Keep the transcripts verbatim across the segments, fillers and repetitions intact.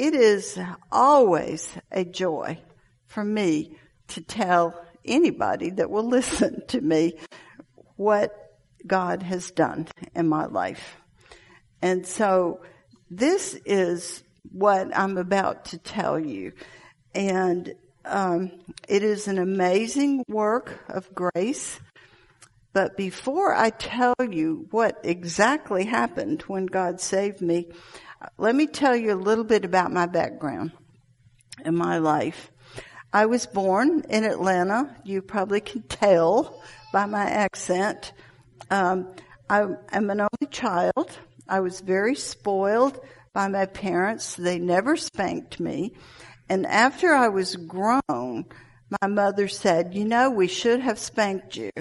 it is always a joy for me to tell anybody that will listen to me what God has done in my life. And so this is what I'm about to tell you. And um, it is an amazing work of grace. But before I tell you what exactly happened when God saved me, let me tell you a little bit about my background and my life. I was born in Atlanta. You probably can tell by my accent. Um, I am an only child. I was very spoiled by my parents. They never spanked me. And after I was grown, my mother said, you know, we should have spanked you.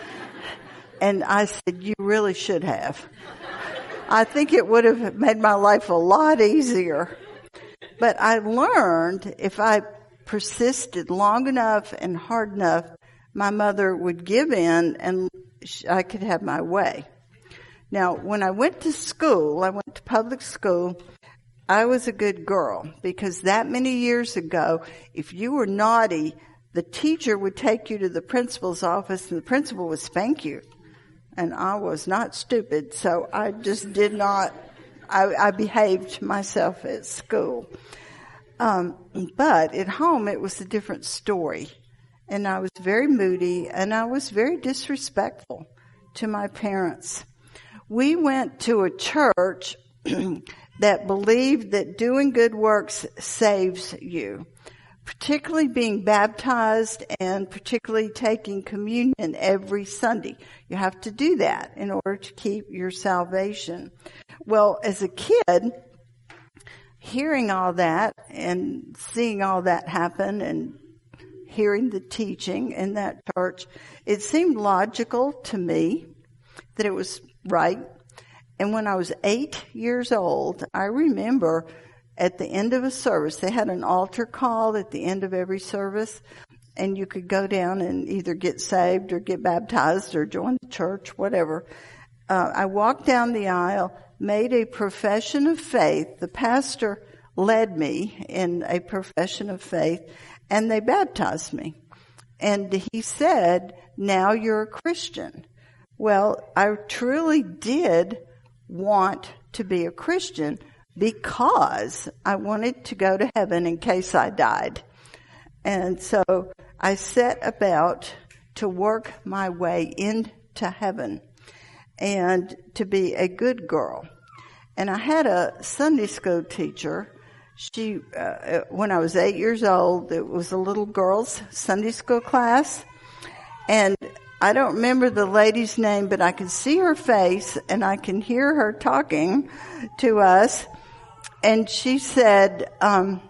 And I said, you really should have. I think it would have made my life a lot easier. But I learned if I persisted long enough and hard enough, my mother would give in and I could have my way. Now, when I went to school, I went to public school, I was a good girl because that many years ago, if you were naughty, the teacher would take you to the principal's office and the principal would spank you. And I was not stupid, so I just did not, I, I behaved myself at school. Um, but at home, it was a different story. And I was very moody, and I was very disrespectful to my parents. We went to a church that believed that doing good works saves you, particularly being baptized and particularly taking communion every Sunday. You have to do that in order to keep your salvation. Well, as a kid, hearing all that and seeing all that happen and hearing the teaching in that church, it seemed logical to me that it was right. And when I was eight years old, I remember at the end of a service, they had an altar call at the end of every service, and you could go down and either get saved or get baptized or join the church, whatever. Uh, I walked down the aisle, made a profession of faith. The pastor led me in a profession of faith, and they baptized me. And he said, now you're a Christian. Well, I truly did want to be a Christian because I wanted to go to heaven in case I died. And so I set about to work my way into heaven and to be a good girl. And I had a Sunday school teacher. She, uh, when I was eight years old, it was a little girls' Sunday school class. And I don't remember the lady's name, but I can see her face and I can hear her talking to us. And she said, um,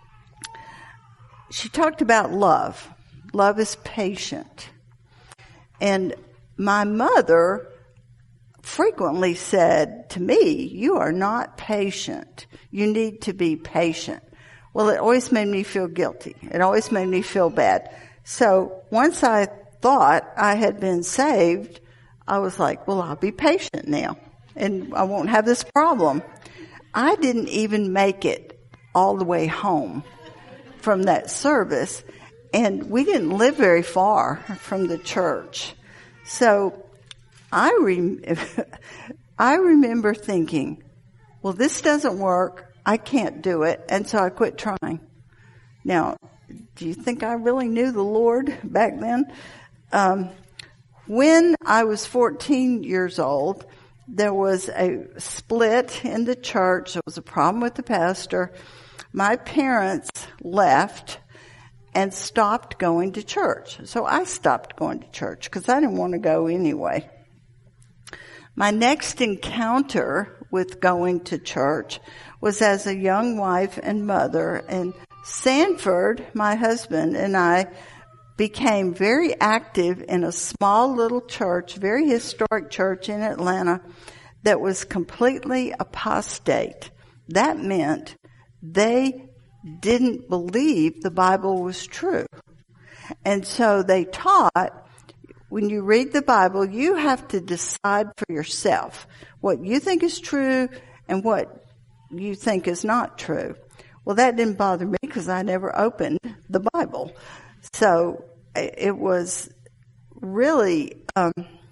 she talked about love. Love is patient. And my mother frequently said to me, you are not patient. You need to be patient. Well, it always made me feel guilty. It always made me feel bad. So once I thought I had been saved, I was like, well, I'll be patient now and I won't have this problem. I didn't even make it all the way home from that service, and we didn't live very far from the church. So I rem- I remember thinking, well, this doesn't work. I can't do it. And so I quit trying. Now, do you think I really knew the Lord back then? Um, when I was fourteen years old, there was a split in the church. There was a problem with the pastor. My parents left and stopped going to church. So I stopped going to church because I didn't want to go anyway. My next encounter with going to church was as a young wife and mother. And Sanford, my husband, and I became very active in a small little church, very historic church in Atlanta that was completely apostate. That meant they didn't believe the Bible was true. And so they taught, when you read the Bible, you have to decide for yourself what you think is true and what you think is not true. Well, that didn't bother me because I never opened the Bible. So it was really um,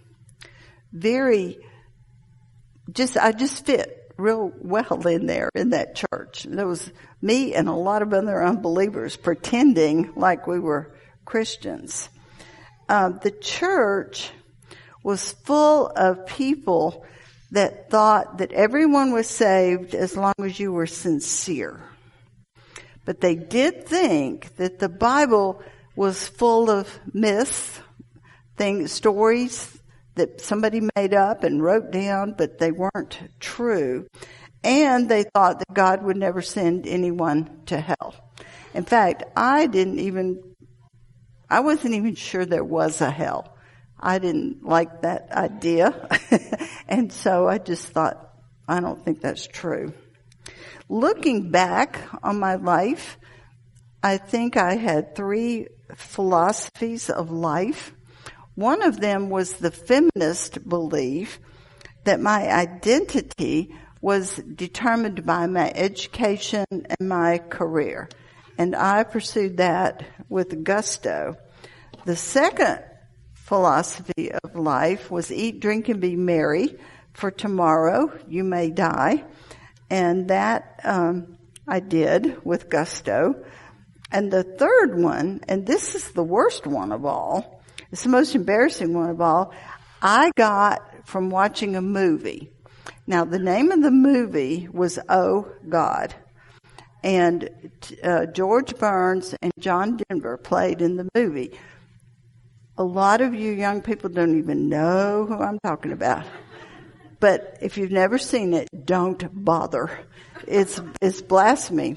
very, just I just fit real well in there in that church. There was me and a lot of other unbelievers pretending like we were Christians. Um, the church was full of people that thought that everyone was saved as long as you were sincere. But they did think that the Bible was full of myths, things, stories that somebody made up and wrote down, but they weren't true. And they thought that God would never send anyone to hell. In fact, I didn't even, I wasn't even sure there was a hell. I didn't like that idea. And so I just thought, I don't think that's true. Looking back on my life, I think I had three philosophies of life. One of them was the feminist belief that my identity was determined by my education and my career. And I pursued that with gusto. The second philosophy of life was eat, drink, and be merry, for tomorrow you may die. And that um, I did with gusto. And the third one, and this is the worst one of all, it's the most embarrassing one of all, I got from watching a movie. Now, the name of the movie was Oh, God. And uh, George Burns and John Denver played in the movie. A lot of you young people don't even know who I'm talking about. But if you've never seen it, don't bother. It's, it's blasphemy.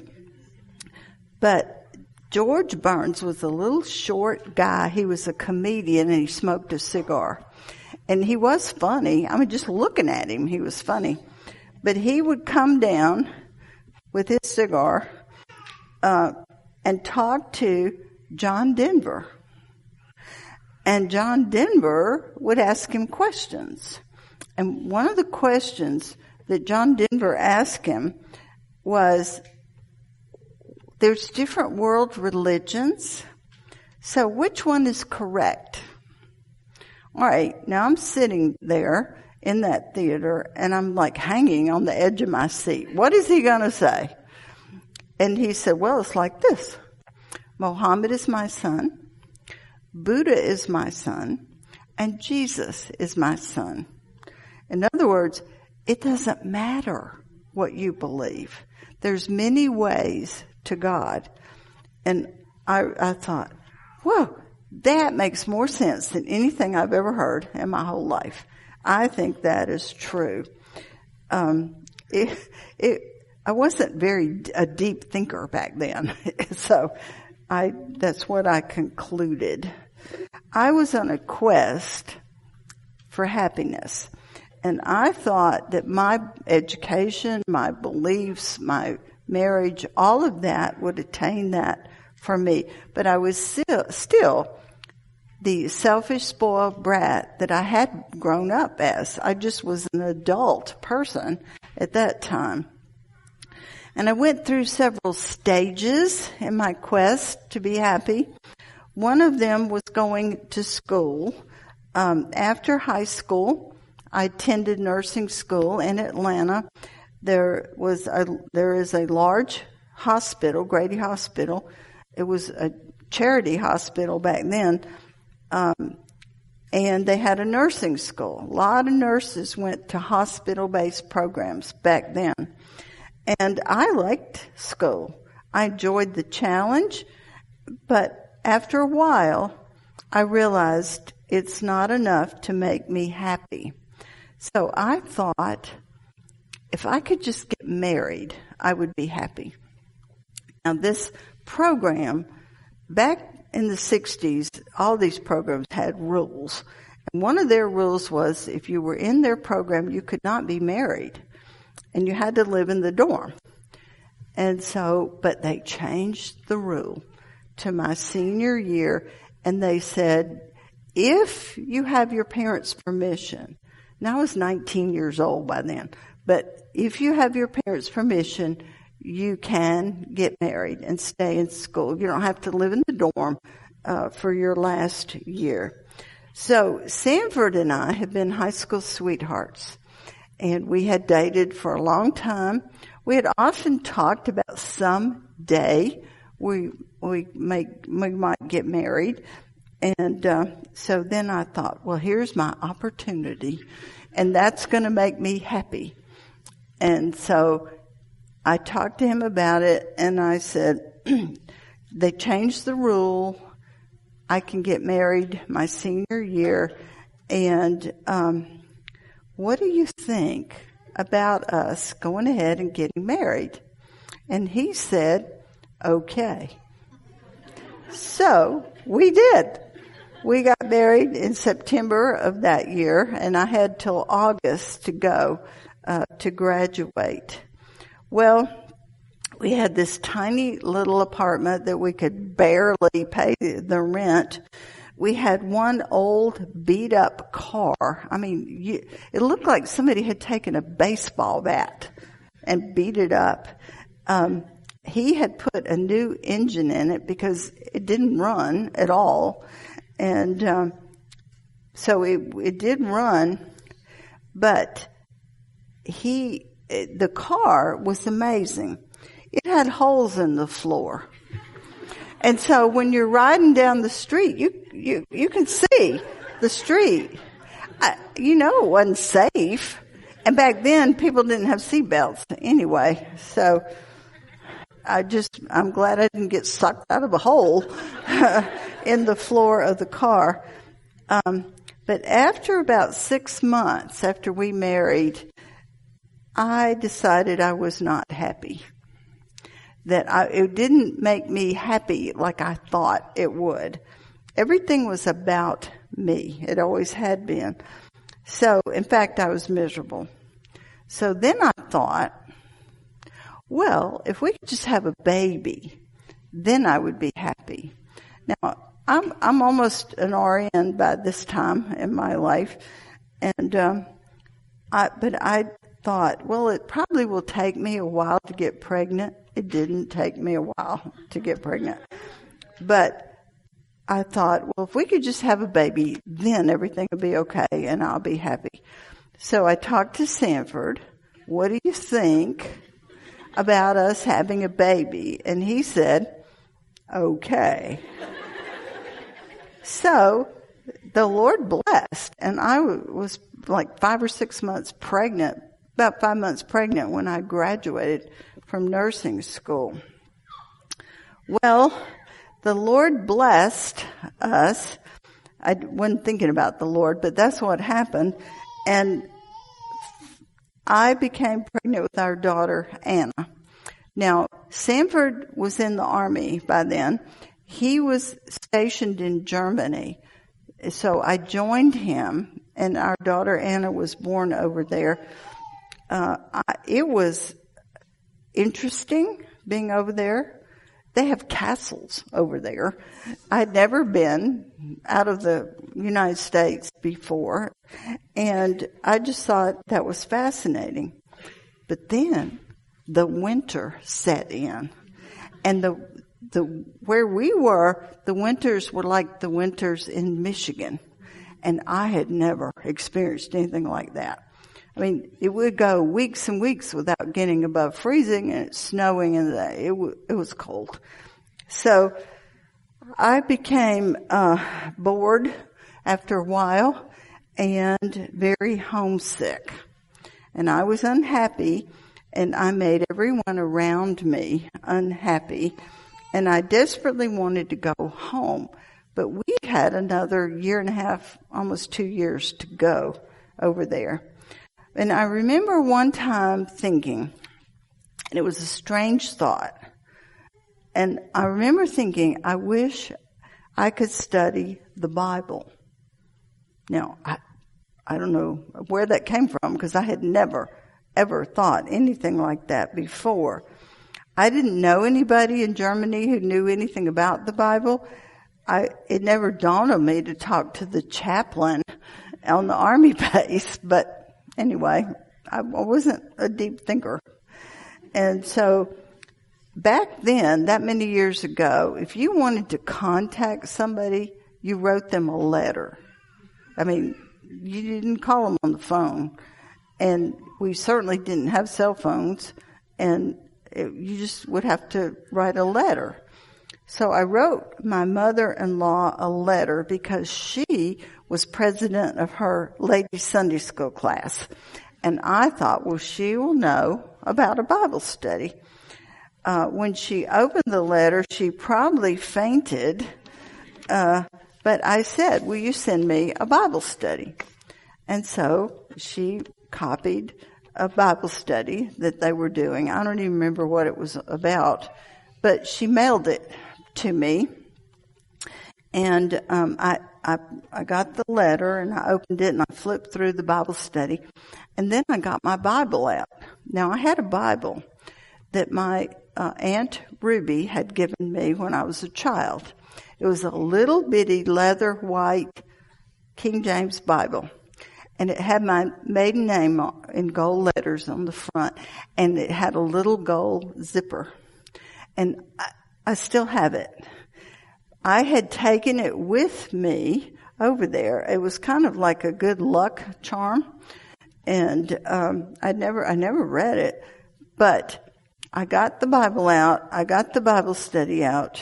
But George Burns was a little short guy. He was a comedian and he smoked a cigar. And he was funny. I mean, just looking at him, he was funny. But he would come down with his cigar uh, and talk to John Denver. And John Denver would ask him questions. And one of the questions that John Denver asked him was, there's different world religions, so which one is correct? All right, now I'm sitting there in that theater, and I'm like hanging on the edge of my seat. What is he going to say? And he said, well, it's like this. Muhammad is my son, Buddha is my son, and Jesus is my son. In other words, it doesn't matter what you believe. There's many ways to God. And I, I thought, whoa, that makes more sense than anything I've ever heard in my whole life. I think that is true. Um, it, it, I wasn't very a deep thinker back then, so I that's what I concluded. I was on a quest for happiness, and I thought that my education, my beliefs, my marriage, all of that would attain that for me. But I was still, still the selfish, spoiled brat that I had grown up as. I just was an adult person at that time. And I went through several stages in my quest to be happy. One of them was going to school. Um, after high school, I attended nursing school in Atlanta. There was a, there is a large hospital, Grady Hospital. It was a charity hospital back then. Um, and they had a nursing school. A lot of nurses went to hospital-based programs back then. And I liked school. I enjoyed the challenge, but after a while, I realized it's not enough to make me happy. So I thought, if I could just get married, I would be happy. Now this program, back in the sixties, all these programs had rules. And one of their rules was if you were in their program, you could not be married. And you had to live in the dorm. And so, but they changed the rule to my senior year, and they said, if you have your parents' permission, now I was nineteen years old by then, but if you have your parents' permission, you can get married and stay in school. You don't have to live in the dorm uh, for your last year. So Sanford and I have been high school sweethearts, and we had dated for a long time. We had often talked about someday we we may we might get married, and uh, so then I thought, well, here's my opportunity, and that's going to make me happy. And so I talked to him about it, and I said, they changed the rule. I can get married my senior year, and um, what do you think about us going ahead and getting married? And he said, okay. So we did. We got married in September of that year, and I had till August to go uh, to graduate. Well, we had this tiny little apartment that we could barely pay the rent. We had one old beat up car. I mean, you, it looked like somebody had taken a baseball bat and beat it up. Um, he had put a new engine in it because it didn't run at all. And, um, so it, it did run, but he, the car was amazing. It had holes in the floor. And so when you're riding down the street, you, you, you can see the street. I, you know, it wasn't safe. And back then people didn't have seatbelts anyway. So I just, I'm glad I didn't get sucked out of a hole in the floor of the car. Um, but after about six months after we married, I decided I was not happy. That I, it didn't make me happy like I thought it would. Everything was about me. It always had been. So, in fact, I was miserable. So then I thought, well, if we could just have a baby, then I would be happy. Now, I'm, I'm almost an R N by this time in my life. And, um, I, but I thought, well, it probably will take me a while to get pregnant. It didn't take me a while to get pregnant. But I thought, well, if we could just have a baby, then everything will be okay and I'll be happy. So I talked to Sanford. What do you think about us having a baby? And he said, okay. So the Lord blessed, and I was like five or six months pregnant, about five months pregnant when I graduated from nursing school. Well, the Lord blessed us. I wasn't thinking about the Lord, but that's what happened. And I became pregnant with our daughter, Anna. Now, Sanford was in the Army by then. He was stationed in Germany. So I joined him, and our daughter, Anna, was born over there. Uh, I, it was interesting being over there. They have castles over there. I'd never been out of the United States before, and I just thought that was fascinating. But then the winter set in, and the the where we were, the winters were like the winters in Michigan, and I had never experienced anything like that. I mean, it would go weeks and weeks without getting above freezing, and it's snowing, and it w- it was cold. So I became uh bored after a while and very homesick. And I was unhappy, and I made everyone around me unhappy. And I desperately wanted to go home. But we had another year and a half, almost two years to go over there. And I remember one time thinking, and it was a strange thought, and I remember thinking, I wish I could study the Bible. Now, I, I don't know where that came from, because I had never, ever thought anything like that before. I didn't know anybody in Germany who knew anything about the Bible. I, it never dawned on me to talk to the chaplain on the Army base, but anyway, I wasn't a deep thinker. And so back then, that many years ago, if you wanted to contact somebody, you wrote them a letter. I mean, you didn't call them on the phone. And we certainly didn't have cell phones. And it, you just would have to write a letter. So I wrote my mother-in-law a letter because she was president of her ladies' Sunday school class. And I thought, well, she will know about a Bible study. Uh, when she opened the letter, she probably fainted. Uh, but I said, will you send me a Bible study? And so she copied a Bible study that they were doing. I don't even remember what it was about, but she mailed it to me. And um, I, I I got the letter and I opened it and I flipped through the Bible study. And then I got my Bible out. Now I had a Bible that my uh, Aunt Ruby had given me when I was a child. It was a little bitty leather white King James Bible. And it had my maiden name in gold letters on the front. And it had a little gold zipper. And I, I still have it. I had taken it with me over there. It was kind of like a good luck charm. And um I never I never read it. But I got the Bible out. I got the Bible study out.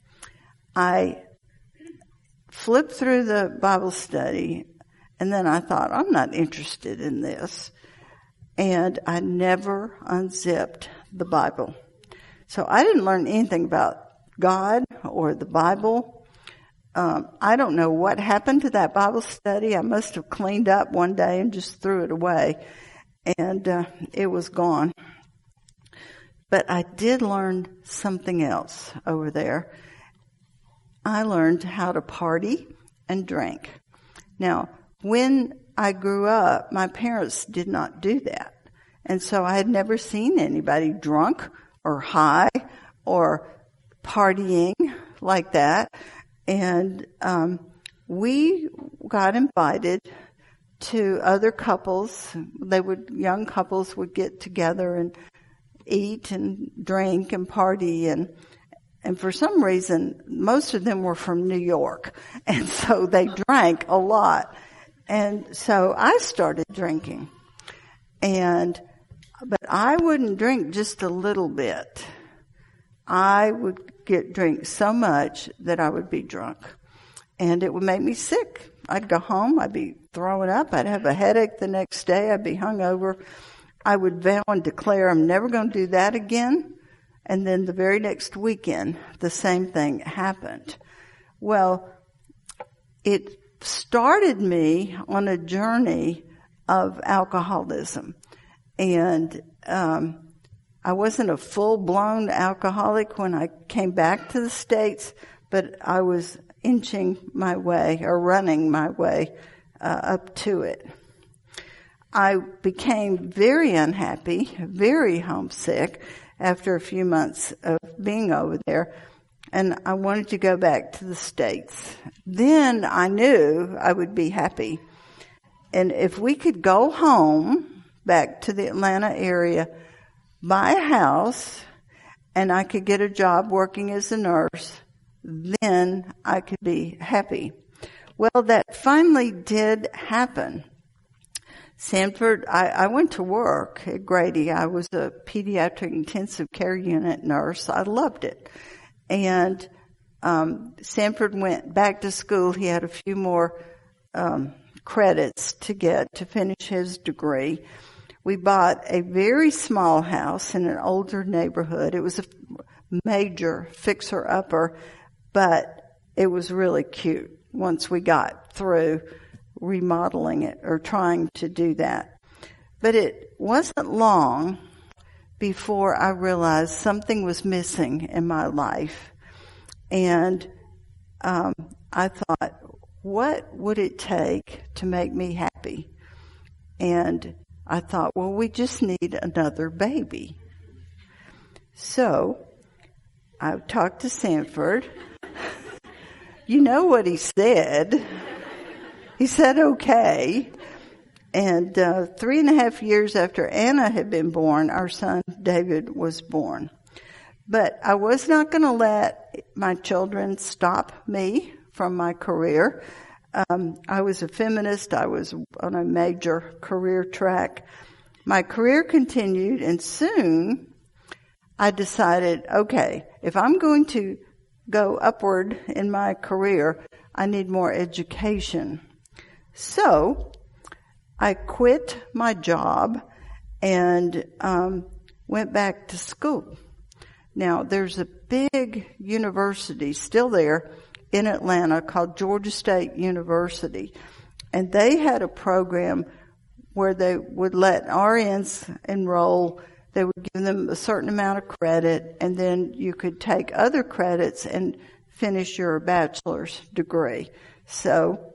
I flipped through the Bible study. And then I thought, I'm not interested in this. And I never unzipped the Bible. So I didn't learn anything about God or the Bible. Um, I don't know what happened to that Bible study. I must have cleaned up one day and just threw it away. And uh, it was gone. But I did learn something else over there. I learned how to party and drink. Now, when I grew up, my parents did not do that. And so I had never seen anybody drunk or high or partying like that. And um we got invited to other couples. They would, young couples would get together and eat and drink and party. And and for some reason, most of them were from New York. And so they drank a lot. And so I started drinking. And, but I wouldn't drink just a little bit. I would get drink so much that I would be drunk. And it would make me sick. I'd go home, I'd be throwing up, I'd have a headache the next day, I'd be hungover. I would vow and declare I'm never going to do that again. And then the very next weekend, the same thing happened. Well, it started me on a journey of alcoholism. And um I wasn't a full-blown alcoholic when I came back to the States, but I was inching my way or running my way uh, up to it. I became very unhappy, very homesick after a few months of being over there, and I wanted to go back to the States. Then I knew I would be happy. And if we could go home back to the Atlanta area, buy a house, and I could get a job working as a nurse, then I could be happy. Well, that finally did happen. Sanford, I, I went to work at Grady. I was a pediatric intensive care unit nurse. I loved it. And um Sanford went back to school. He had a few more um credits to get to finish his degree. We bought a very small house in an older neighborhood. It was a major fixer-upper, but it was really cute once we got through remodeling it or trying to do that. But it wasn't long before I realized something was missing in my life. And um, I thought, what would it take to make me happy? And I thought, well, we just need another baby. So I talked to Sanford. You know what he said. He said, okay. And uh, three and a half years after Anna had been born, our son David was born. But I was not going to let my children stop me from my career. Um, I was a feminist. I was on a major career track. My career continued, and soon I decided, okay, if I'm going to go upward in my career, I need more education. So I quit my job and um, went back to school. Now, there's a big university still there in Atlanta called Georgia State University, and they had a program where they would let R Ns enroll. They would give them a certain amount of credit, and then you could take other credits and finish your bachelor's degree. So,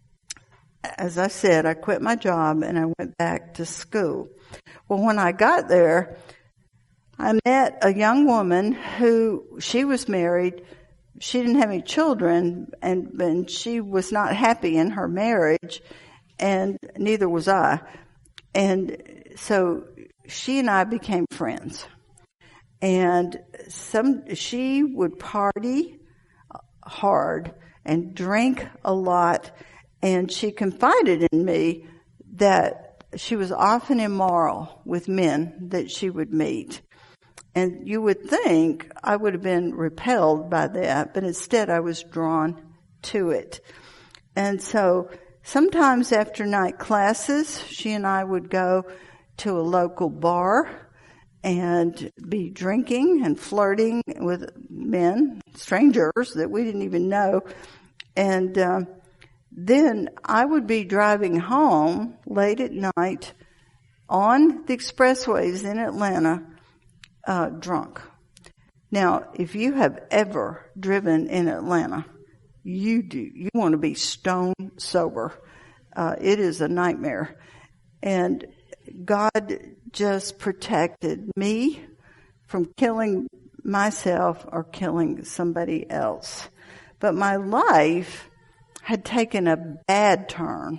as I said, I quit my job and I went back to school. Well, when I got there, I met a young woman who, she was married. She didn't have any children, and, and she was not happy in her marriage, and neither was I. And so she and I became friends. And some, she would party hard and drink a lot, and she confided in me that she was often immoral with men that she would meet. And you would think I would have been repelled by that, but instead I was drawn to it. And so sometimes after night classes, she and I would go to a local bar and be drinking and flirting with men, strangers that we didn't even know. And uh, then I would be driving home late at night on the expressways in Atlanta, uh, drunk. Now, if you have ever driven in Atlanta, you do. You want to be stone sober. Uh, it is a nightmare. And God just protected me from killing myself or killing somebody else. But my life had taken a bad turn,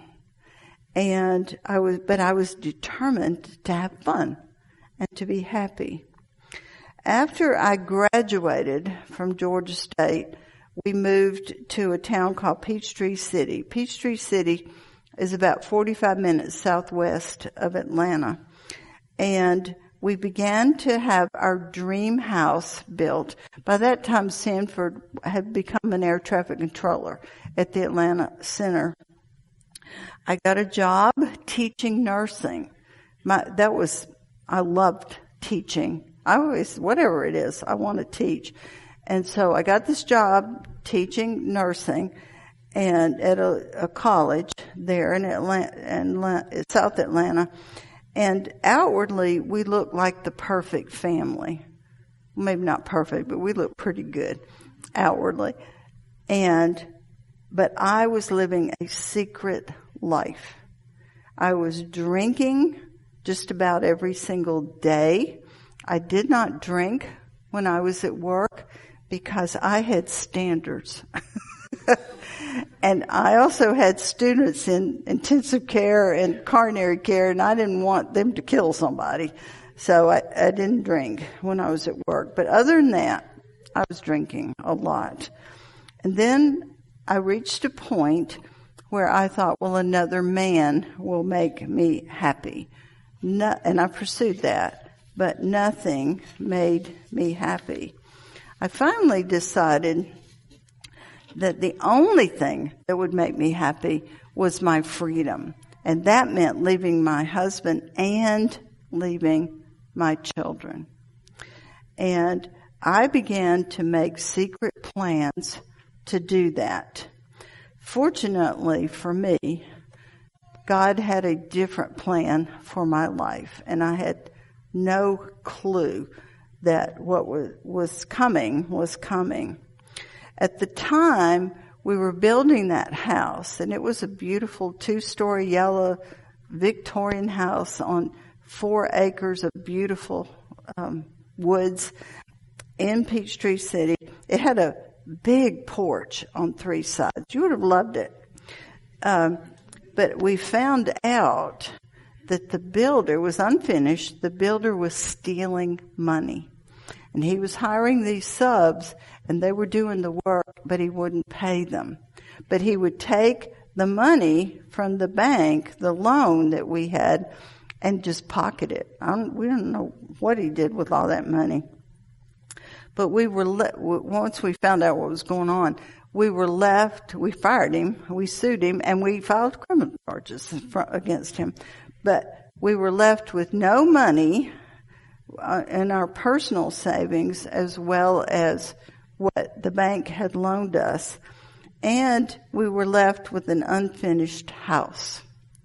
and I was, but I was determined to have fun and to be happy. After I graduated from Georgia State, we moved to a town called Peachtree City. Peachtree City is about forty-five minutes southwest of Atlanta. And we began to have our dream house built. By that time, Sanford had become an air traffic controller at the Atlanta Center. I got a job teaching nursing. My, that was, I loved teaching. I always, whatever it is, I want to teach. And so I got this job teaching nursing and at a, a college there in Atlanta, in South Atlanta. And outwardly, we looked like the perfect family. Maybe not perfect, but we looked pretty good outwardly. And, but I was living a secret life. I was drinking just about every single day. I did not drink when I was at work because I had standards. And I also had students in intensive care and coronary care, and I didn't want them to kill somebody. So I, I didn't drink when I was at work. But other than that, I was drinking a lot. And then I reached a point where I thought, well, another man will make me happy. No, and I pursued that, but nothing made me happy. I finally decided that the only thing that would make me happy was my freedom. And that meant leaving my husband and leaving my children. And I began to make secret plans to do that. Fortunately for me, God had a different plan for my life, and I had no clue that what was, was coming was coming. At the time, we were building that house, and it was a beautiful two-story yellow Victorian house on four acres of beautiful um, woods in Peachtree City. It had a big porch on three sides. You would have loved it. Um, but we found out that the builder was unfinished. The builder was stealing money. And he was hiring these subs, and they were doing the work, but he wouldn't pay them. But he would take the money from the bank, the loan that we had, and just pocket it. I don't, we don't know what he did with all that money. But we were le- once we found out what was going on, we were left, we fired him, we sued him, and we filed criminal charges against him. But we were left with no money uh, in our personal savings as well as what the bank had loaned us. And we were left with an unfinished house.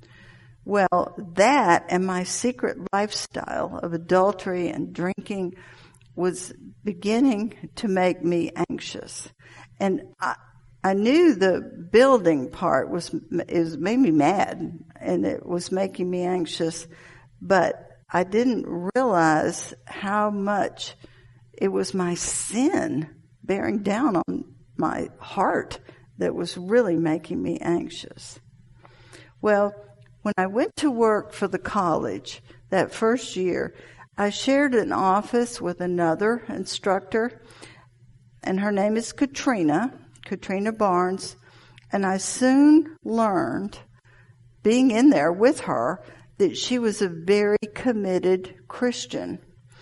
Well, that and my secret lifestyle of adultery and drinking was beginning to make me anxious. And I, I knew the building part was, is made me mad, and it was making me anxious, but I didn't realize how much it was my sin bearing down on my heart that was really making me anxious. Well, when I went to work for the college that first year, I shared an office with another instructor, and her name is Katrina, Katrina Barnes, and I soon learned, being in there with her, that she was a very committed Christian.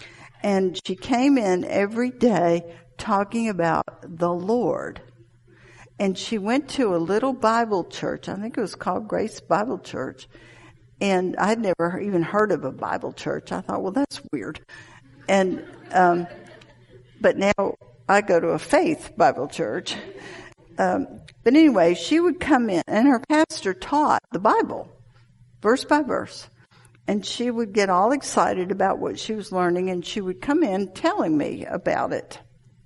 And she came in every day talking about the Lord. And she went to a little Bible church. I think it was called Grace Bible Church. And I'd never even heard of a Bible church. I thought, well, that's weird. And, um, but now I go to a faith Bible church. Um, but anyway, she would come in, and her pastor taught the Bible, verse by verse. And she would get all excited about what she was learning, and she would come in telling me about it.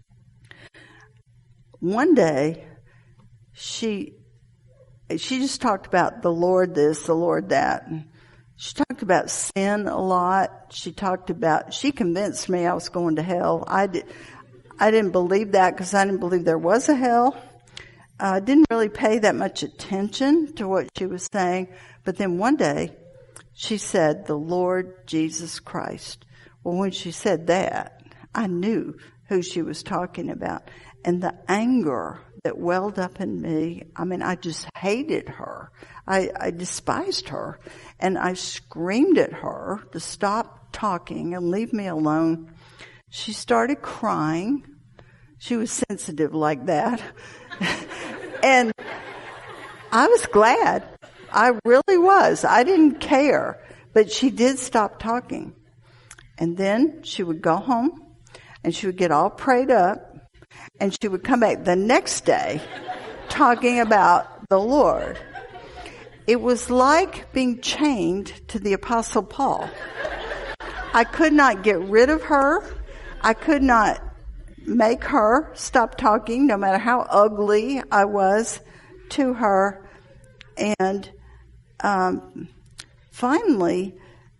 One day, she she just talked about the Lord this, the Lord that. She talked about sin a lot. She talked about, she convinced me I was going to hell. I, did, I didn't believe that because I didn't believe there was a hell. I uh, didn't really pay that much attention to what she was saying. But then one day, she said, the Lord Jesus Christ. Well, when she said that, I knew who she was talking about. And the anger that welled up in me, I mean, I just hated her. I, I despised her. And I screamed at her to stop talking and leave me alone. She started crying. She was sensitive like that. And I was glad. I really was. I didn't care. But she did stop talking. And then she would go home, and she would get all prayed up, and she would come back the next day talking about the Lord. It was like being chained to the Apostle Paul. I could not get rid of her. I could not make her stop talking, no matter how ugly I was to her. And um, finally,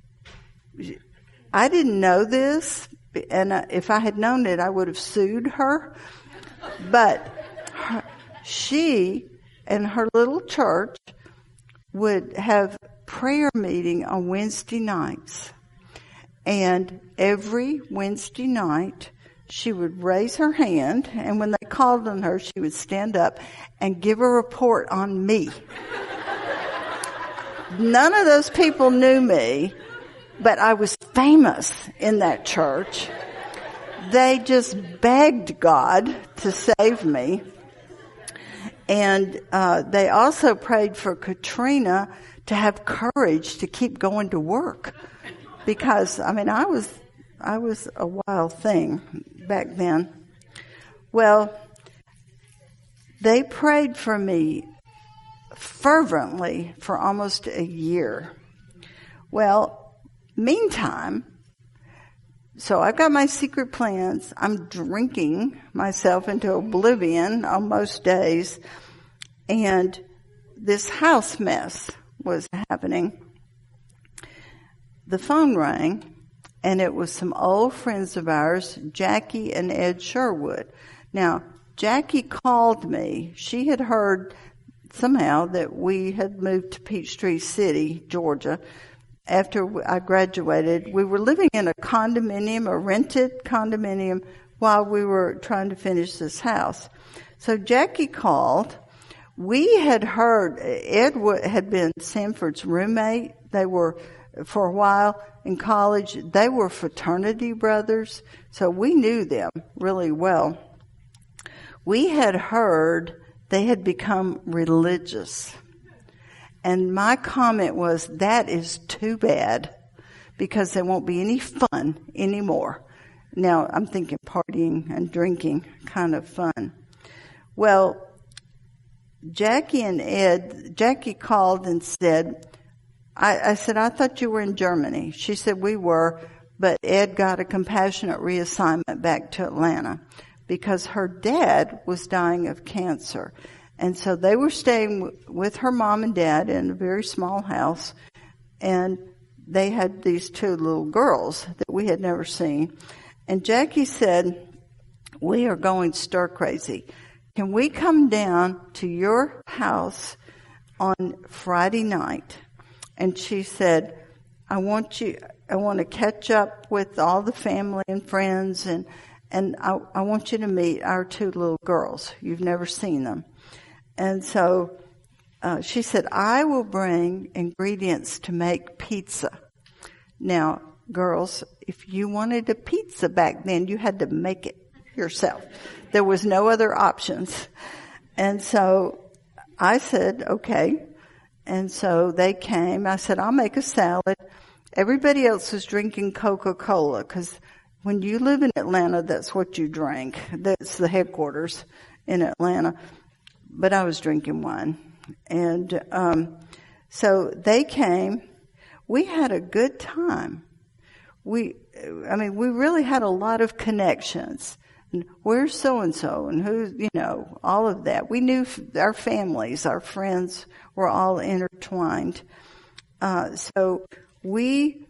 I didn't know this, and if I had known it, I would have sued her. But her, she and her little church would have prayer meeting on Wednesday nights. And every Wednesday night, she would raise her hand, and when they called on her, she would stand up and give a report on me. None of those people knew me, but I was famous in that church. They just begged God to save me. And uh they also prayed for Katrina to have courage to keep going to work. Because, I mean, I was I was a wild thing back then. Well, they prayed for me fervently for almost a year. Well, meantime, so I've got my secret plans. I'm drinking myself into oblivion on most days. And this house mess was happening. The phone rang, and it was some old friends of ours, Jackie and Ed Sherwood. Now, Jackie called me. She had heard somehow that we had moved to Peachtree City, Georgia, after I graduated, we were living in a condominium, a rented condominium, while we were trying to finish this house. So Jackie called. We had heard, Ed had been Sanford's roommate. They were, for a while in college, they were fraternity brothers, so we knew them really well. We had heard they had become religious. And my comment was, that is too bad, because there won't be any fun anymore. Now, I'm thinking partying and drinking kind of fun. Well, Jackie and Ed, Jackie called and said, I, I said, I thought you were in Germany. She said, we were, but Ed got a compassionate reassignment back to Atlanta because her dad was dying of cancer. And so they were staying w- with her mom and dad in a very small house, and they had these two little girls that we had never seen. And Jackie said, we are going stir crazy. Can we come down to your house on Friday night? And she said, I want you, I want to catch up with all the family and friends, and, and I, I want you to meet our two little girls. You've never seen them. And so uh, she said, I will bring ingredients to make pizza. Now, girls, if you wanted a pizza back then, you had to make it yourself. There was no other options. And so I said, okay. And so they came. I said, I'll make a salad. Everybody else was drinking Coca-Cola, because when you live in Atlanta, that's what you drink. That's the headquarters in Atlanta. But I was drinking wine. And um so they came. We had a good time. We, I mean, we really had a lot of connections. And where's so-and-so, and who, you know, all of that. We knew our families, our friends were all intertwined. Uh, so we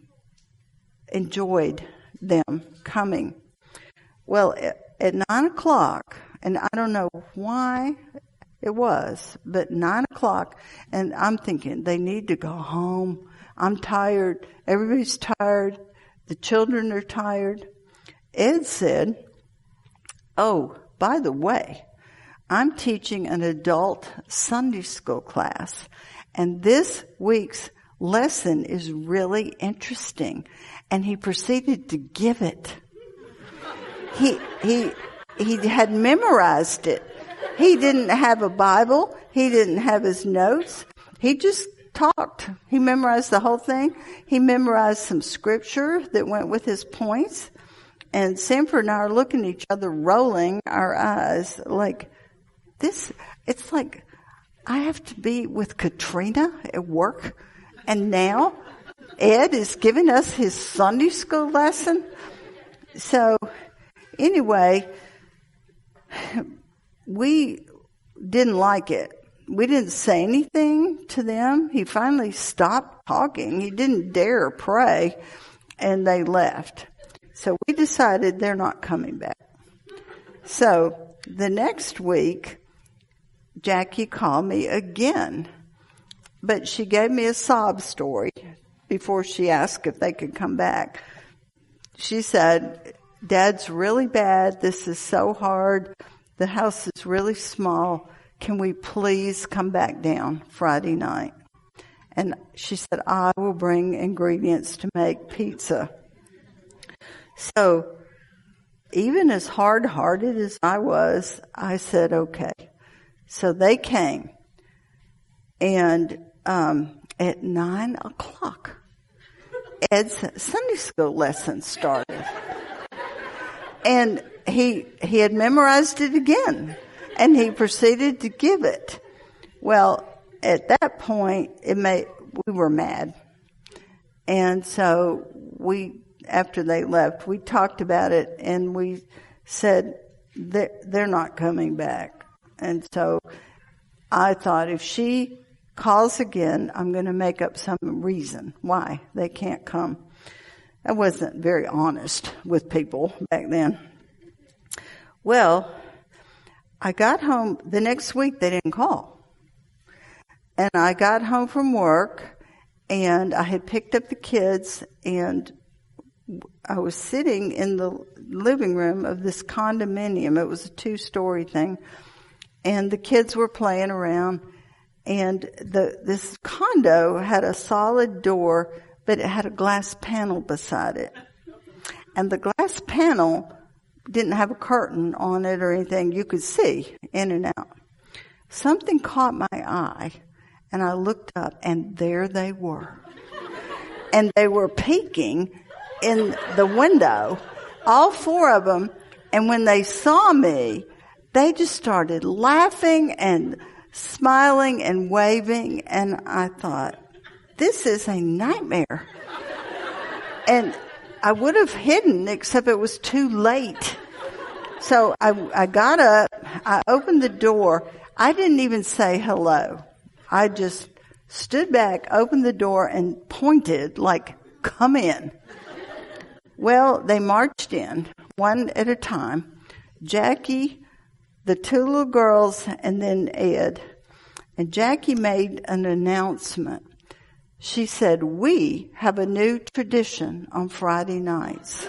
enjoyed them coming. Well, at, at nine o'clock, and I don't know why it was, but nine o'clock, and I'm thinking they need to go home. I'm tired. Everybody's tired. The children are tired. Ed said, oh, by the way, I'm teaching an adult Sunday school class, and this week's lesson is really interesting. And he proceeded to give it. He, he, he had memorized it. He didn't have a Bible. He didn't have his notes. He just talked. He memorized the whole thing. He memorized some scripture that went with his points. And Sanford and I are looking at each other, rolling our eyes like this. It's like I have to be with Katrina at work, and now Ed is giving us his Sunday school lesson. So anyway, we didn't like it. We didn't say anything to them. He finally stopped talking. He didn't dare pray, and they left. So we decided they're not coming back. So the next week, Jackie called me again, but she gave me a sob story before she asked if they could come back. She said, Dad's really bad. This is so hard. The house is really small. Can we please come back down Friday night? And she said, I will bring ingredients to make pizza. So even as hard-hearted as I was, I said, okay. So they came. And um, at nine o'clock, Ed's Sunday school lesson started. And he he had memorized it again. And he proceeded to give it. Well, at that point, it made, we were mad. And so we, after they left, we talked about it, and we said, they're, they're not coming back. And so I thought, if she calls again, I'm going to make up some reason why they can't come. I wasn't very honest with people back then. Well, I got home, the next week they didn't call. And I got home from work, and I had picked up the kids, and I was sitting in the living room of this condominium. It was a two-story thing, and the kids were playing around, and the this condo had a solid door, but it had a glass panel beside it. And the glass panel didn't have a curtain on it or anything. You could see in and out. Something caught my eye, and I looked up, and there they were. And they were peeking in the window, all four of them. And when they saw me, they just started laughing and smiling and waving. And I thought, this is a nightmare. And I would have hidden, except it was too late. So I, I got up, I opened the door. I didn't even say hello. I just stood back, opened the door, and pointed like, come in. Well, they marched in, one at a time. Jackie, the two little girls, and then Ed. And Jackie made an announcement. She said, we have a new tradition on Friday nights.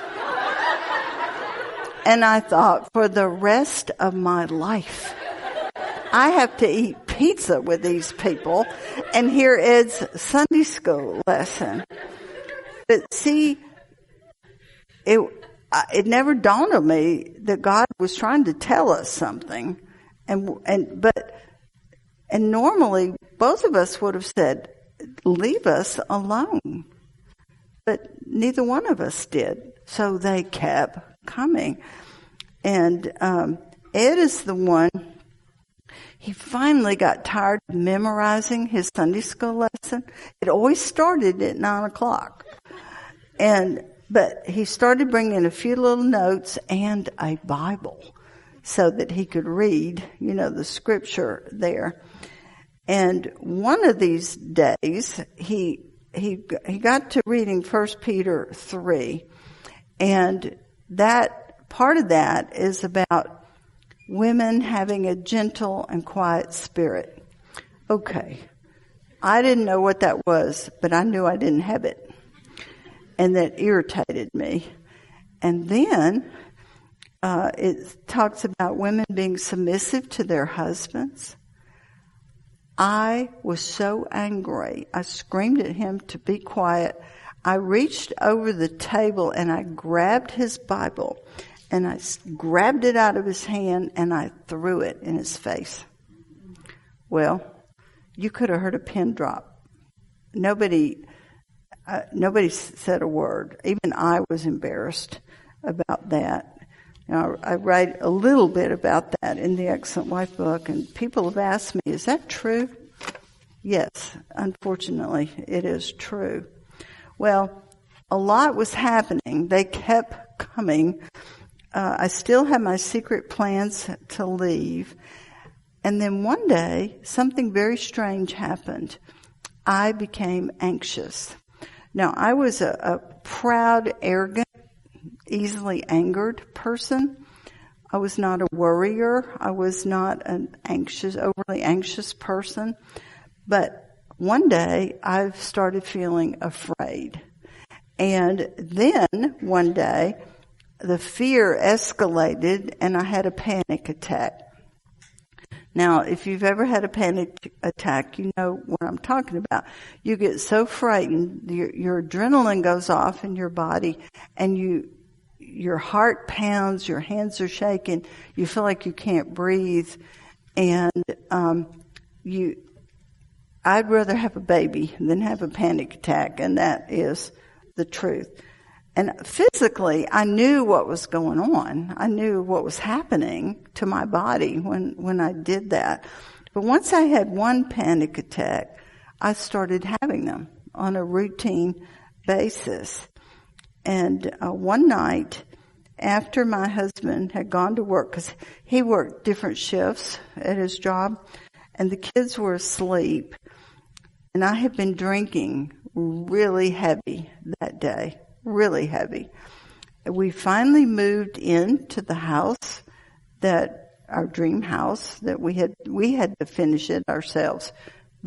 And I thought, for the rest of my life, I have to eat pizza with these people and hear Ed's Sunday school lesson. But see, it, it never dawned on me that God was trying to tell us something. And, and, but, and normally both of us would have said, leave us alone. But neither one of us did. So they kept coming. And um, Ed is the one, he finally got tired of memorizing his Sunday school lesson. It always started at nine o'clock. And, but he started bringing a few little notes and a Bible so that he could read, you know, the scripture there. And one of these days, he he he got to reading First Peter three, and that part of that is about women having a gentle and quiet spirit. Okay, I didn't know what that was, but I knew I didn't have it, and that irritated me. And then uh, it talks about women being submissive to their husbands. I was so angry. I screamed at him to be quiet. I reached over the table and I grabbed his Bible and I grabbed it out of his hand and I threw it in his face. Well, you could have heard a pin drop. Nobody, uh, nobody said a word. Even I was embarrassed about that. Now, I write a little bit about that in the Excellent Wife book, and people have asked me, is that true? Yes, unfortunately, it is true. Well, a lot was happening. They kept coming. Uh, I still had my secret plans to leave. And then one day, something very strange happened. I became anxious. Now, I was a, a proud, arrogant, easily angered person. I was not a worrier. I was not an anxious, overly anxious person. But one day I started feeling afraid. And then one day the fear escalated and I had a panic attack. Now, if you've ever had a panic attack, you know what I'm talking about. You get so frightened, your, your adrenaline goes off in your body and you your heart pounds, your hands are shaking, you feel like you can't breathe, and um, you. I'd rather have a baby than have a panic attack, and that is the truth. And physically, I knew what was going on. I knew what was happening to my body when, when I did that. But once I had one panic attack, I started having them on a routine basis. And uh, one night, after my husband had gone to work, because he worked different shifts at his job, and the kids were asleep, and I had been drinking really heavy that day, really heavy. We finally moved into the house, that our dream house, that we had we had to finish it ourselves, but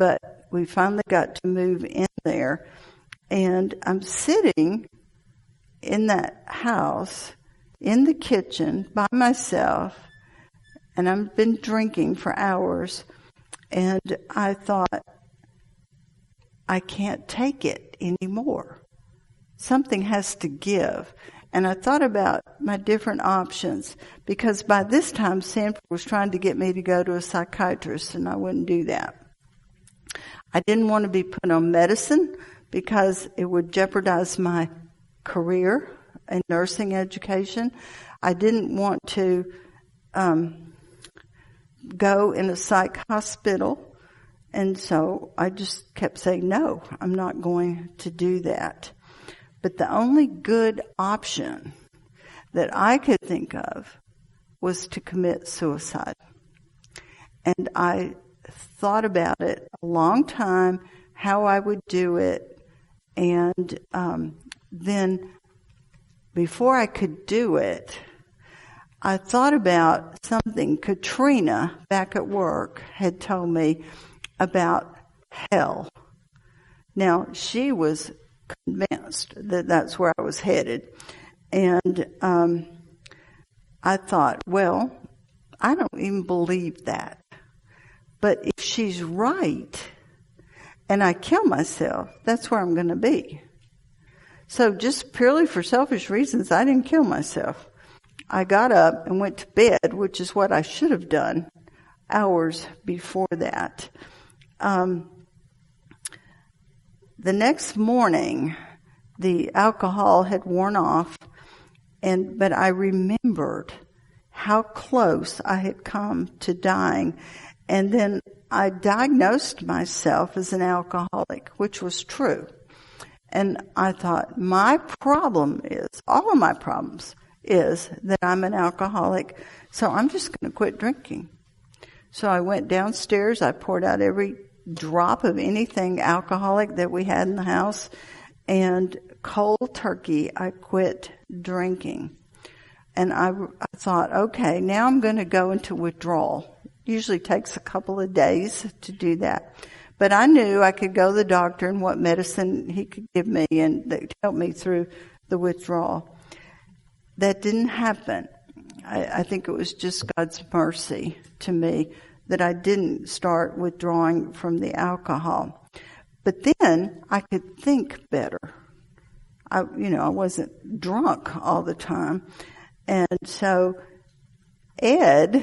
we finally got to move in there, and I'm sitting in that house in the kitchen by myself, and I've been drinking for hours, and I thought, I can't take it anymore. Something has to give. And I thought about my different options, because by this time Sanford was trying to get me to go to a psychiatrist, and I wouldn't do that. I didn't want to be put on medicine because it would jeopardize my career in nursing education. I didn't want to um, go in a psych hospital. And so I just kept saying, no, I'm not going to do that. But the only good option that I could think of was to commit suicide. And I thought about it a long time, how I would do it. And um, then before I could do it, I thought about something Katrina back at work had told me about hell. Now, she was convinced that that's where I was headed. And um, I thought, well, I don't even believe that. But if she's right and I kill myself, that's where I'm going to be. So just purely for selfish reasons, I didn't kill myself. I got up and went to bed, which is what I should have done hours before that. Um, the next morning, the alcohol had worn off, and but I remembered how close I had come to dying. And then I diagnosed myself as an alcoholic, which was true. And I thought, my problem is, all of my problems is that I'm an alcoholic, so I'm just going to quit drinking. So I went downstairs, I poured out every drop of anything alcoholic that we had in the house, and cold turkey, I quit drinking. And I, I thought, okay, now I'm going to go into withdrawal. Usually takes a couple of days to do that. But I knew I could go to the doctor and what medicine he could give me and that help me through the withdrawal. That didn't happen. I, I think it was just God's mercy to me that I didn't start withdrawing from the alcohol. But then I could think better. I, you know, I wasn't drunk all the time. And so Ed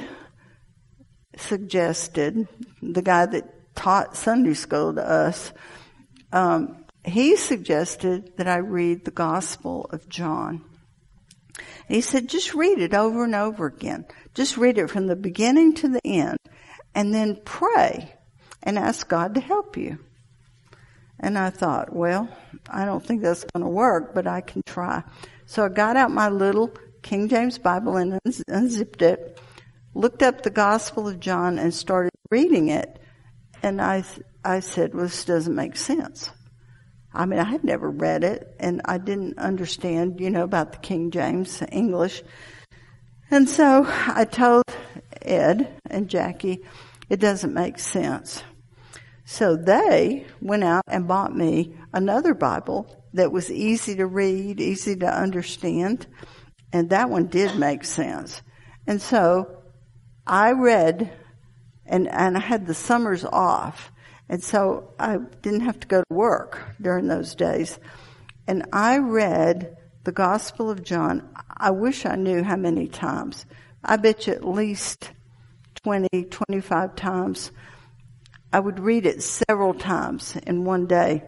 suggested, the guy that taught Sunday school to us, um, he suggested that I read the Gospel of John. He said, just read it over and over again. Just read it from the beginning to the end, and then pray and ask God to help you. And I thought, well, I don't think that's going to work, but I can try. So I got out my little King James Bible and unzipped it, looked up the Gospel of John and started reading it. And I, I said, well, this doesn't make sense. I mean, I had never read it, and I didn't understand, you know, about the King James English. And so I told Ed and Jackie, it doesn't make sense. So they went out and bought me another Bible that was easy to read, easy to understand, and that one did make sense. And so I read, and, and I had the summers off, and so I didn't have to go to work during those days. And I read the Gospel of John. I wish I knew how many times. I bet you at least twenty, twenty-five times. I would read it several times in one day.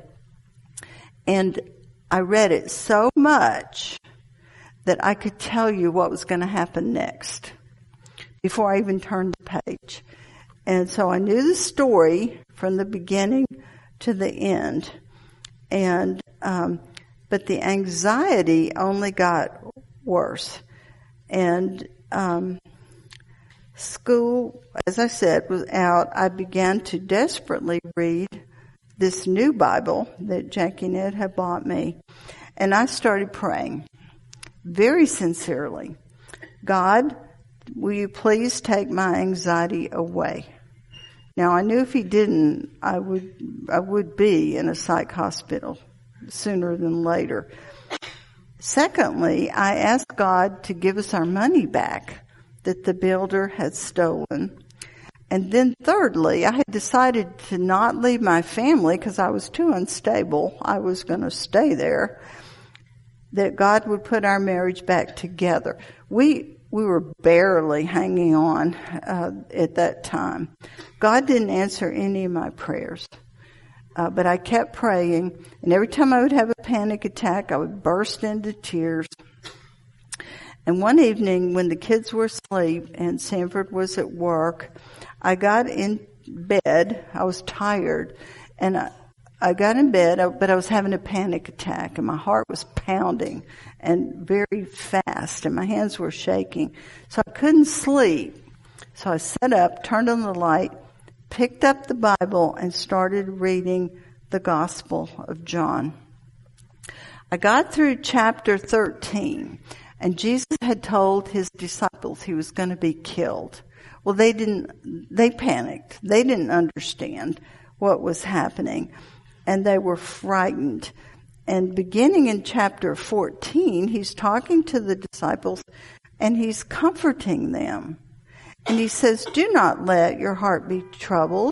And I read it so much that I could tell you what was going to happen next before I even turned the page. And so I knew the story from the beginning to the end. And, um, but the anxiety only got worse. And, um, school, as I said, was out. I began to desperately read this new Bible that Jackie and Ed had bought me. And I started praying very sincerely. God, will you please take my anxiety away? Now, I knew if he didn't, I would, I would be in a psych hospital sooner than later. Secondly, I asked God to give us our money back that the builder had stolen. And then thirdly, I had decided to not leave my family because I was too unstable. I was going to stay there. That God would put our marriage back together. We we were barely hanging on uh, at that time. God didn't answer any of my prayers. Uh, but I kept praying, and every time I would have a panic attack, I would burst into tears. And one evening when the kids were asleep and Sanford was at work, I got in bed. I was tired, and I, I got in bed, but I was having a panic attack, and my heart was pounding and very fast, and my hands were shaking. So I couldn't sleep. So I sat up, turned on the light, picked up the Bible, and started reading the Gospel of John. I got through chapter thirteen, and Jesus had told his disciples he was going to be killed. Well, they didn't, they panicked. They didn't understand what was happening, and they were frightened. And beginning in chapter fourteen, he's talking to the disciples, and he's comforting them. And he says, do not let your heart be troubled.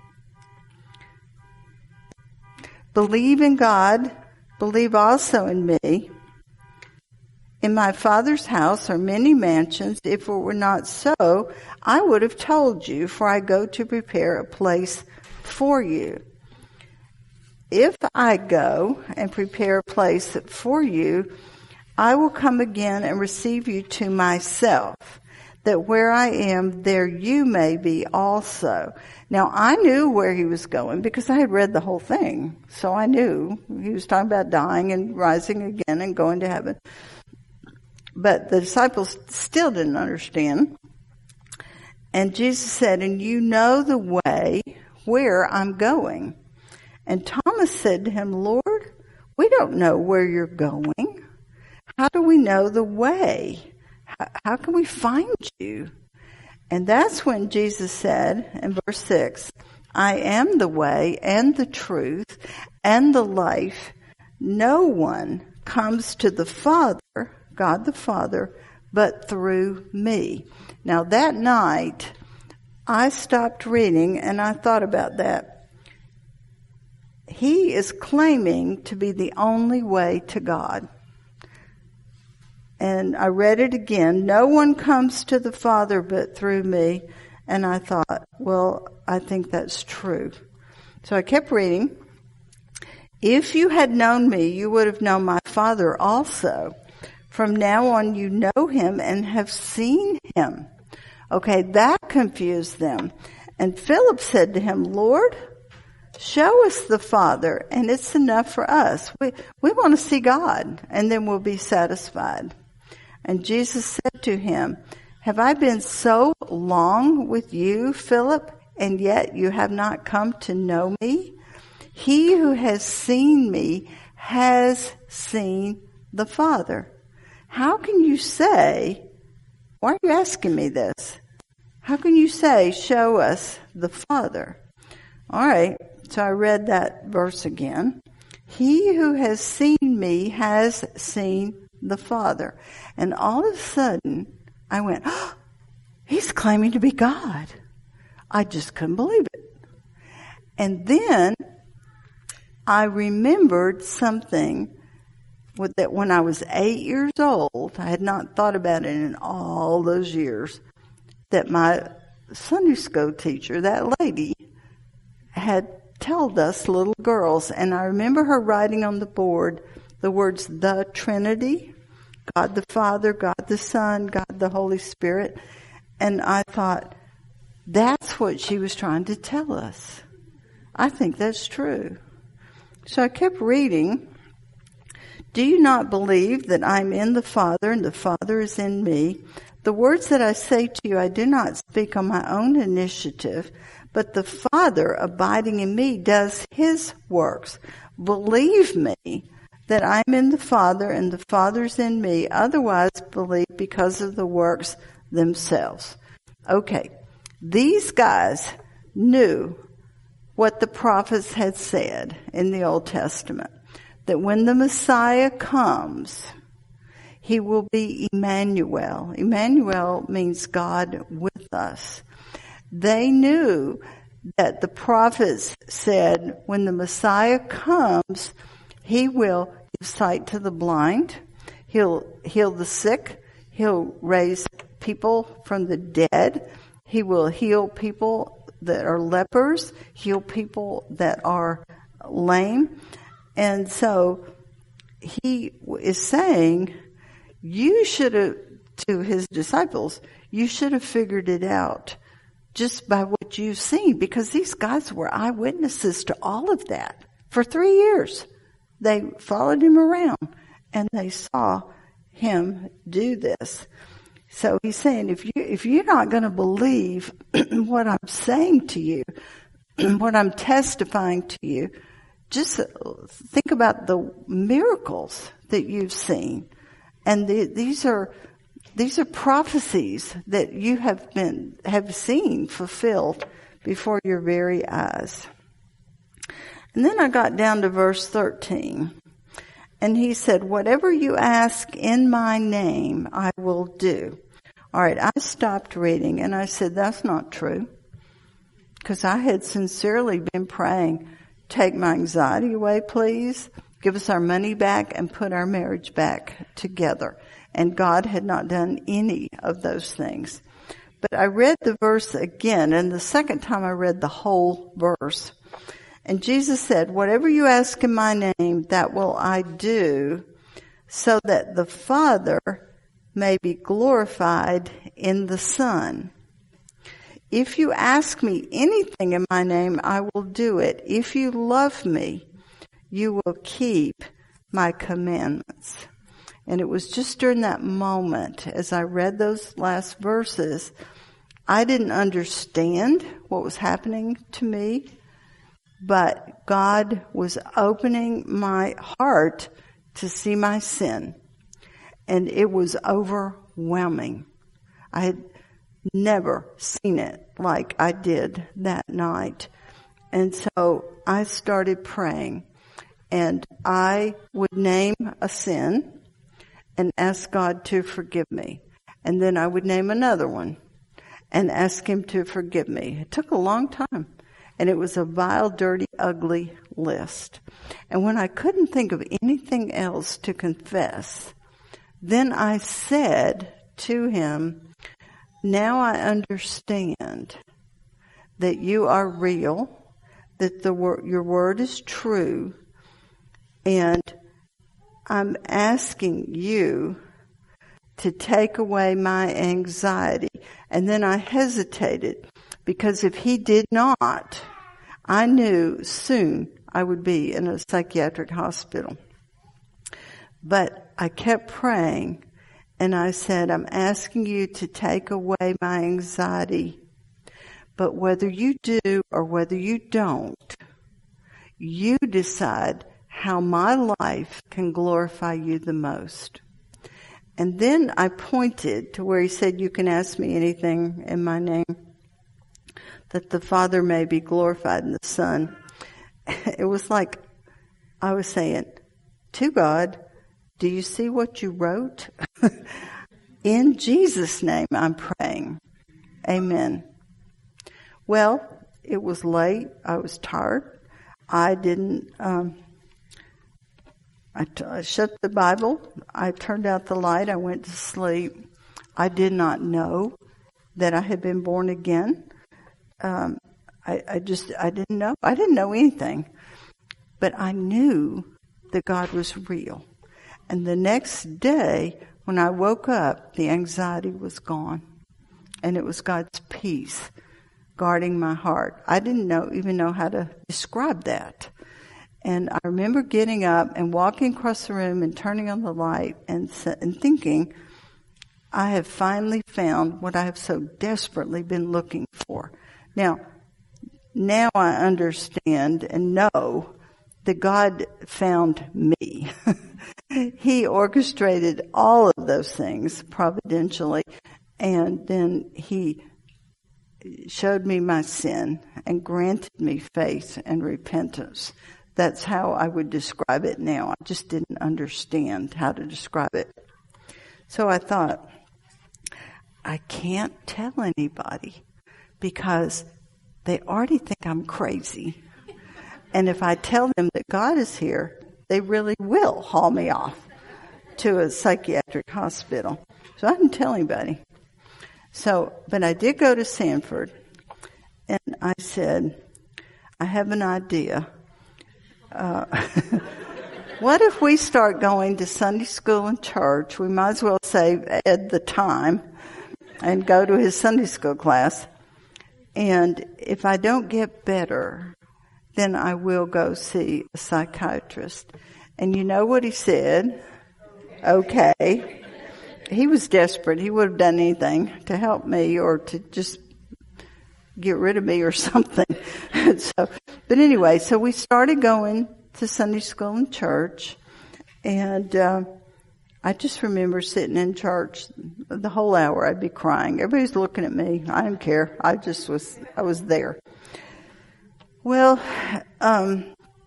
Believe in God. Believe also in me. In my Father's house are many mansions. If it were not so, I would have told you, for I go to prepare a place for you. If I go and prepare a place for you, I will come again and receive you to myself, that where I am, there you may be also. Now, I knew where he was going because I had read the whole thing. So I knew he was talking about dying and rising again and going to heaven. But the disciples still didn't understand. And Jesus said, and you know the way where I'm going. And Thomas said to him, Lord, we don't know where you're going. How do we know the way? How, how can we find you? And that's when Jesus said in verse six, I am the way and the truth and the life. No one comes to the Father, God the Father, but through me. Now that night, I stopped reading and I thought about that. He is claiming to be the only way to God. And I read it again. No one comes to the Father but through me. And I thought, well, I think that's true. So I kept reading. If you had known me, you would have known my Father also. From now on, you know him and have seen him. Okay, that confused them. And Philip said to him, Lord, show us the Father, and it's enough for us. We, we want to see God, and then we'll be satisfied. And Jesus said to him, have I been so long with you, Philip, and yet you have not come to know me? He who has seen me has seen the Father. How can you say, why are you asking me this? How can you say, show us the Father? All right, so I read that verse again. He who has seen me has seen the Father. And all of a sudden, I went, oh, he's claiming to be God. I just couldn't believe it. And then I remembered something with that when I was eight years old, I had not thought about it in all those years, that my Sunday school teacher, that lady, had told us little girls, and I remember her writing on the board the words, the Trinity, God the Father, God the Son, God the Holy Spirit. And I thought, that's what she was trying to tell us. I think that's true. So I kept reading. Do you not believe that I'm in the Father and the Father is in me? The words that I say to you, I do not speak on my own initiative, but the Father abiding in me does his works. Believe me that I'm in the Father and the Father's in me. Otherwise, believe because of the works themselves. Okay, these guys knew what the prophets had said in the Old Testament, that when the Messiah comes, he will be Emmanuel. Emmanuel means God with us. They knew that the prophets said when the Messiah comes, he will give sight to the blind, he'll heal the sick, he'll raise people from the dead, he will heal people that are lepers, heal people that are lame. And so he is saying, you should have, to his disciples, you should have figured it out just by what you've seen, because these guys were eyewitnesses to all of that for three years. They followed him around and they saw him do this. So he's saying, if you, if you're not going to believe what I'm saying to you, what I'm testifying to you, just think about the miracles that you've seen. And the, these are, these are prophecies that you have been, have seen fulfilled before your very eyes. And then I got down to verse thirteen. And he said, whatever you ask in my name, I will do. All right, I stopped reading and I said, that's not true. Because I had sincerely been praying, take my anxiety away, please. Give us our money back and put our marriage back together. And God had not done any of those things. But I read the verse again, and the second time I read the whole verse. And Jesus said, whatever you ask in my name, that will I do, so that the Father may be glorified in the Son. If you ask me anything in my name, I will do it. If you love me, you will keep my commandments. And it was just during that moment, as I read those last verses, I didn't understand what was happening to me, but God was opening my heart to see my sin. And it was overwhelming. I had never seen it like I did that night. And so I started praying, and I would name a sin and ask God to forgive me. And then I would name another one and ask him to forgive me. It took a long time. And it was a vile, dirty, ugly list. And when I couldn't think of anything else to confess, then I said to him, now I understand that you are real, that the word, your word is true, and I'm asking you to take away my anxiety. And then I hesitated, because if he did not, I knew soon I would be in a psychiatric hospital. But I kept praying, and I said, I'm asking you to take away my anxiety. But whether you do or whether you don't, you decide how my life can glorify you the most. And then I pointed to where he said, you can ask me anything in my name, that the Father may be glorified in the Son. It was like I was saying, to God, do you see what you wrote? In Jesus' name I'm praying. Amen. Well, it was late. I was tired. I didn't, um, I, t- I shut the Bible. I turned out the light. I went to sleep. I did not know that I had been born again. Um, I, I just, I didn't know. I didn't know anything. But I knew that God was real. And the next day, when I woke up, the anxiety was gone. And it was God's peace guarding my heart. I didn't know, even know how to describe that. And I remember getting up and walking across the room and turning on the light and, and thinking, I have finally found what I have so desperately been looking for. Now, now I understand and know that God found me. He orchestrated all of those things providentially, and then he showed me my sin and granted me faith and repentance. That's how I would describe it now. I just didn't understand how to describe it. So I thought, I can't tell anybody because they already think I'm crazy. And if I tell them that God is here, they really will haul me off to a psychiatric hospital. So I didn't tell anybody. So, but I did go to Sanford, and I said, I have an idea. Uh, what if we start going to Sunday school and church? We might as well save Ed the time and go to his Sunday school class. And if I don't get better, then I will go see a psychiatrist. And you know what he said? Okay. He was desperate. He would have done anything to help me or to just get rid of me or something. so, but anyway, so we started going to Sunday school and church. And uh, I just remember sitting in church the whole hour. I'd be crying. Everybody's looking at me. I didn't care. I just was, I was there. Well, um,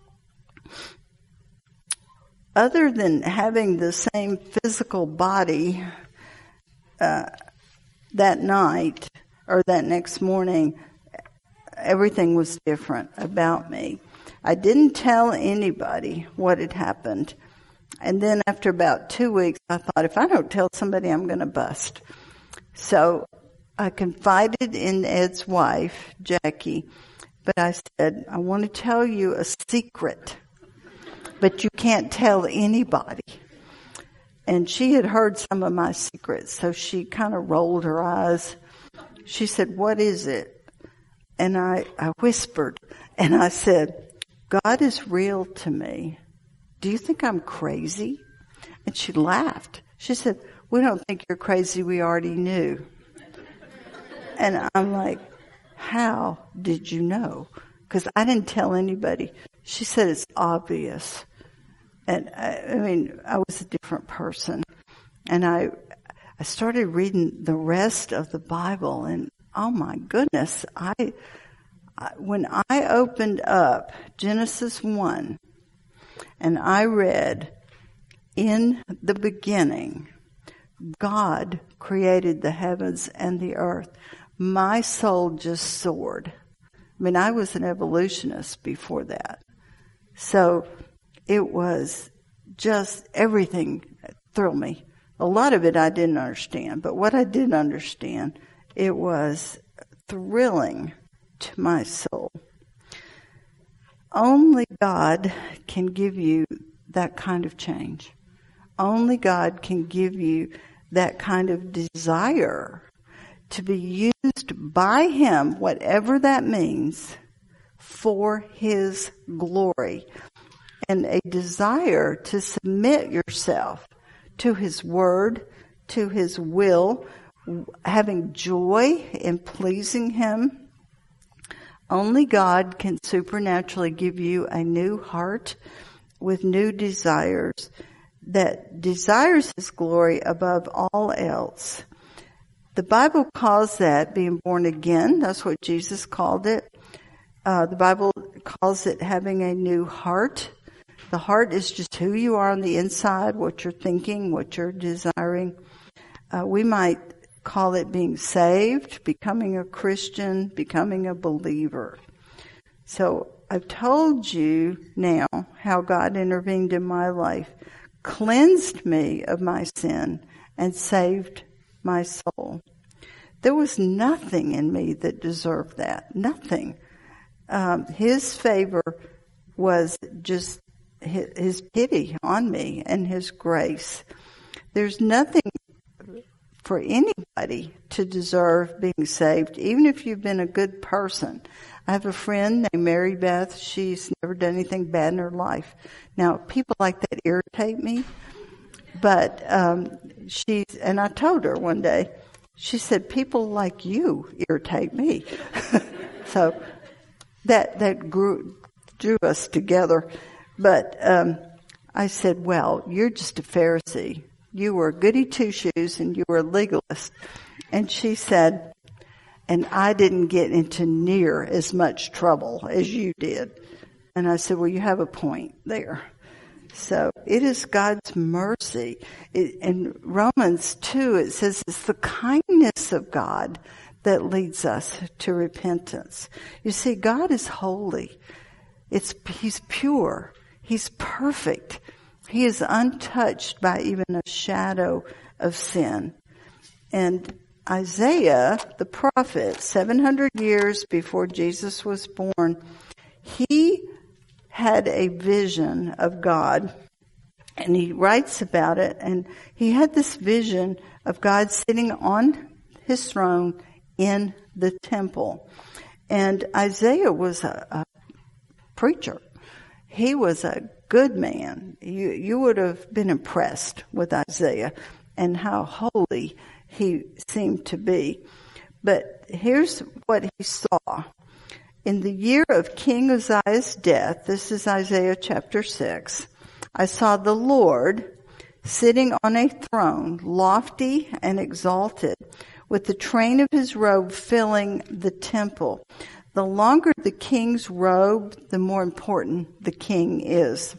other than having the same physical body uh, that night or that next morning, everything was different about me. I didn't tell anybody what had happened. And then after about two weeks, I thought, if I don't tell somebody, I'm going to bust. So I confided in Ed's wife, Jackie, but I said, I want to tell you a secret, but you can't tell anybody. And she had heard some of my secrets, so she kind of rolled her eyes. She said, what is it? And I, I whispered, and I said, God is real to me. Do you think I'm crazy? And she laughed. She said, we don't think you're crazy. We already knew. And I'm like, how did you know? Because I didn't tell anybody. She said, it's obvious. And I, I mean, I was a different person. And I, I started reading the rest of the Bible, and oh my goodness, I, I when I opened up Genesis one, and I read, in the beginning, God created the heavens and the earth. My soul just soared. I mean, I was an evolutionist before that. So it was just everything thrilled me. A lot of it I didn't understand, but what I did understand, it was thrilling to my soul. Only God can give you that kind of change. Only God can give you that kind of desire to be used by Him, whatever that means, for His glory. And a desire to submit yourself to His Word, to His will, having joy in pleasing Him. Only God can supernaturally give you a new heart with new desires that desires His glory above all else. The Bible calls that being born again. That's what Jesus called it. Uh, the Bible calls it having a new heart. The heart is just who you are on the inside, what you're thinking, what you're desiring. Uh, we might call it being saved, becoming a Christian, becoming a believer. So I've told you now how God intervened in my life, cleansed me of my sin, and saved my soul. There was nothing in me that deserved that. Nothing. Um, his favor was just his, his pity on me and His grace. There's nothing for anybody to deserve being saved, even if you've been a good person. I have a friend named Mary Beth. She's never done anything bad in her life. Now, people like that irritate me, but um, she's, and I told her one day, she said, people like you irritate me. So that that grew, drew us together. But um, I said, well, you're just a Pharisee. You were a goody two-shoes and you were a legalist. And she said, And I didn't get into near as much trouble as you did. And I said, well, you have a point there. So it is God's mercy. It, in Romans two, it says it's the kindness of God that leads us to repentance. You see, God is holy. It's, He's pure. He's perfect. He is untouched by even a shadow of sin. And Isaiah, the prophet, seven hundred years before Jesus was born, he had a vision of God, and he writes about it, and he had this vision of God sitting on his throne in the temple. And Isaiah was a, a preacher. He was a good man. You, you would have been impressed with Isaiah and how holy he seemed to be. But here's what he saw. In the year of King Uzziah's death, this is Isaiah chapter six, I saw the Lord sitting on a throne, lofty and exalted, with the train of his robe filling the temple. The longer the king's robe, the more important the king is.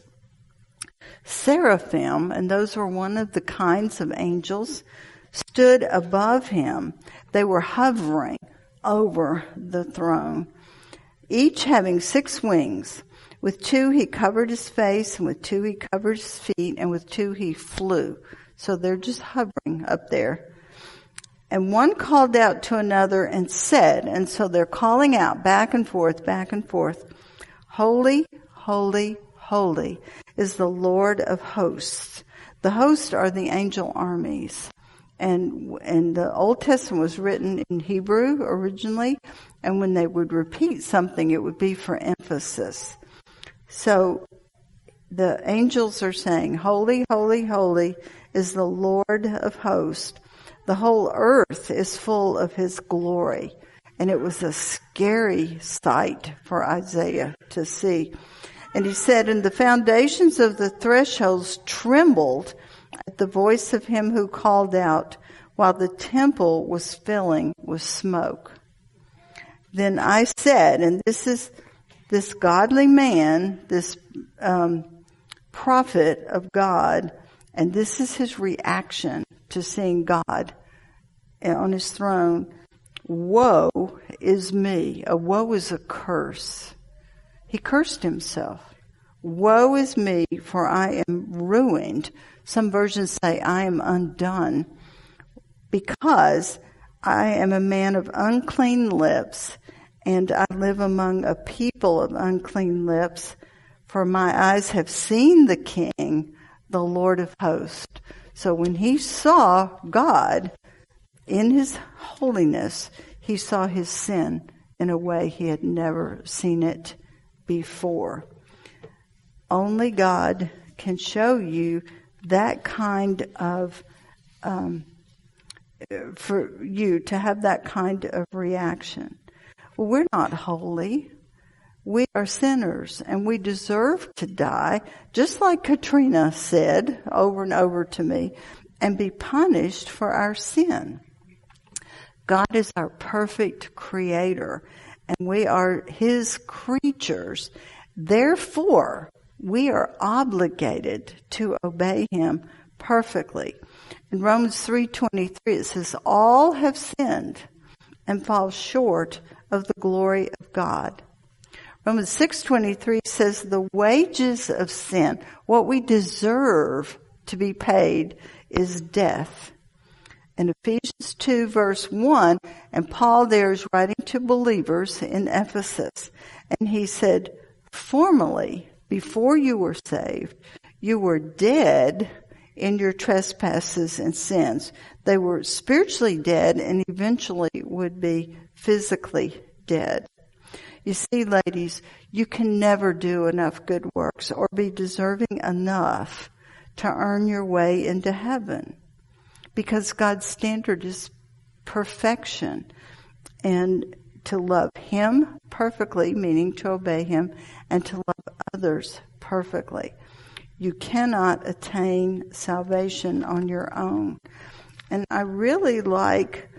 Seraphim, and those were one of the kinds of angels, stood above him. They were hovering over the throne, each having six wings. With two he covered his face, and with two he covered his feet, and with two he flew. So they're just hovering up there. And one called out to another and said, and so they're calling out back and forth, back and forth, holy, holy, holy is the Lord of hosts. The hosts are the angel armies. And, and the Old Testament was written in Hebrew originally, and when they would repeat something, it would be for emphasis. So the angels are saying, holy, holy, holy is the Lord of hosts. The whole earth is full of his glory. And it was a scary sight for Isaiah to see. And he said, and the foundations of the thresholds trembled at the voice of him who called out, while the temple was filling with smoke. Then I said, and this is this godly man, this um, prophet of God, and this is his reaction to seeing God on his throne. Woe is me. A woe is a curse. He cursed himself. Woe is me, for I am ruined. Some versions say I am undone, because I am a man of unclean lips, and I live among a people of unclean lips. For my eyes have seen the King, the Lord of hosts. So when he saw God in his holiness, he saw his sin in a way he had never seen it before. Only God can show you that kind of, um, for you to have that kind of reaction. Well, we're not holy. We are sinners, and we deserve to die, just like Katrina said over and over to me, and be punished for our sin. God is our perfect creator, and we are his creatures. Therefore, we are obligated to obey him perfectly. In Romans three twenty-three, it says, all have sinned and fall short of the glory of God. Romans six twenty-three says the wages of sin, what we deserve to be paid, is death. In Ephesians two verse one, and Paul there is writing to believers in Ephesus, and he said, formerly, before you were saved, you were dead in your trespasses and sins. They were spiritually dead and eventually would be physically dead. You see, ladies, you can never do enough good works or be deserving enough to earn your way into heaven, because God's standard is perfection, and to love him perfectly, meaning to obey him, and to love others perfectly. You cannot attain salvation on your own. And I really like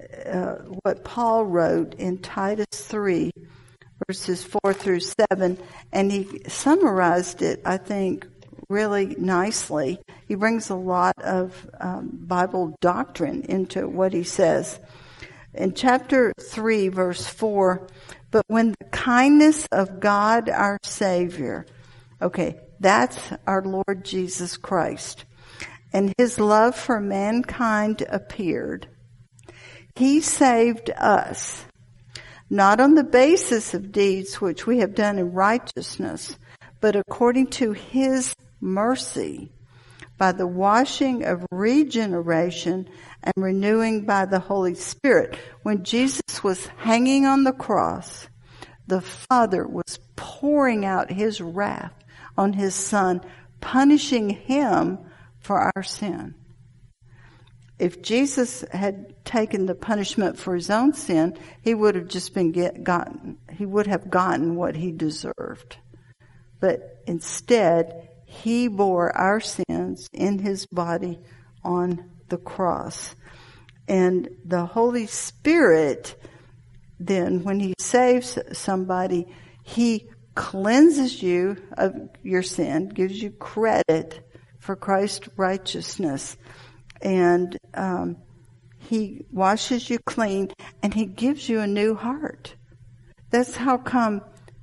uh, what Paul wrote in Titus three, verses four through seven, and he summarized it, I think, really nicely. He brings a lot of um, Bible doctrine into what he says. In chapter three, verse four, but when the kindness of God our Savior, okay, that's our Lord Jesus Christ, and his love for mankind appeared, he saved us, not on the basis of deeds which we have done in righteousness, but according to his mercy, by the washing of regeneration and renewing by the Holy Spirit. When Jesus was hanging on the cross, the Father was pouring out his wrath on his Son, punishing him for our sin. If Jesus had taken the punishment for his own sin, he would have just been get, gotten, he would have gotten what he deserved. But instead, he bore our sins in his body on the cross. And the Holy Spirit, then, when he saves somebody, he cleanses you of your sin, gives you credit for Christ's righteousness. And um, he washes you clean, and he gives you a new heart. That's how come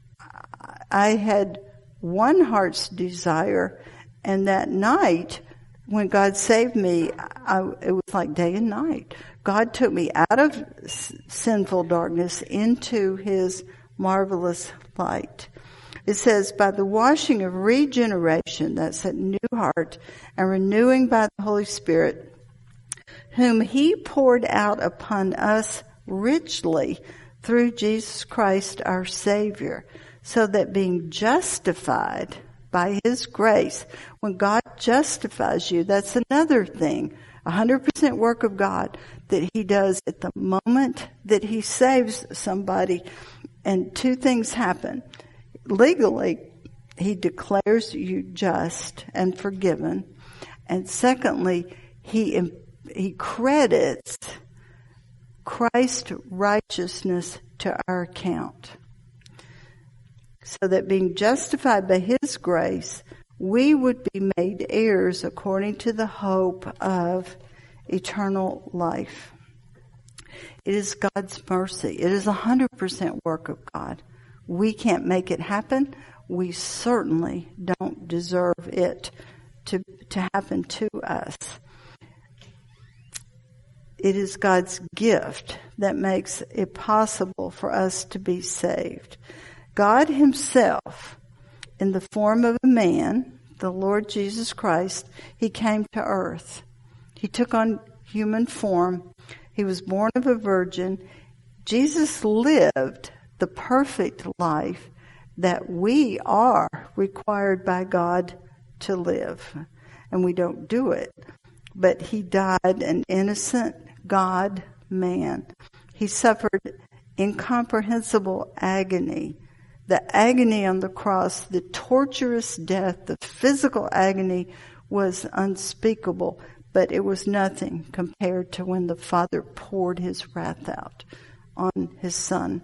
I had one heart's desire, and that night when God saved me, I, it was like day and night. God took me out of s- sinful darkness into his marvelous light. It says, by the washing of regeneration, that's a new heart, and renewing by the Holy Spirit, whom he poured out upon us richly through Jesus Christ our Savior, so that being justified by his grace, when God justifies you, that's another thing, one hundred percent work of God that he does at the moment that he saves somebody. And two things happen. Legally, he declares you just and forgiven. And secondly, he, he credits Christ's righteousness to our account. So that being justified by his grace, we would be made heirs according to the hope of eternal life. It is God's mercy. It is one hundred percent work of God. We can't make it happen. We certainly don't deserve it to, to happen to us. It is God's gift that makes it possible for us to be saved. God himself, in the form of a man, the Lord Jesus Christ, he came to earth. He took on human form. He was born of a virgin. Jesus lived the perfect life that we are required by God to live. And we don't do it. But he died an innocent God-man. He suffered incomprehensible agony. The agony on the cross, the torturous death, the physical agony was unspeakable, but it was nothing compared to when the Father poured his wrath out on his Son.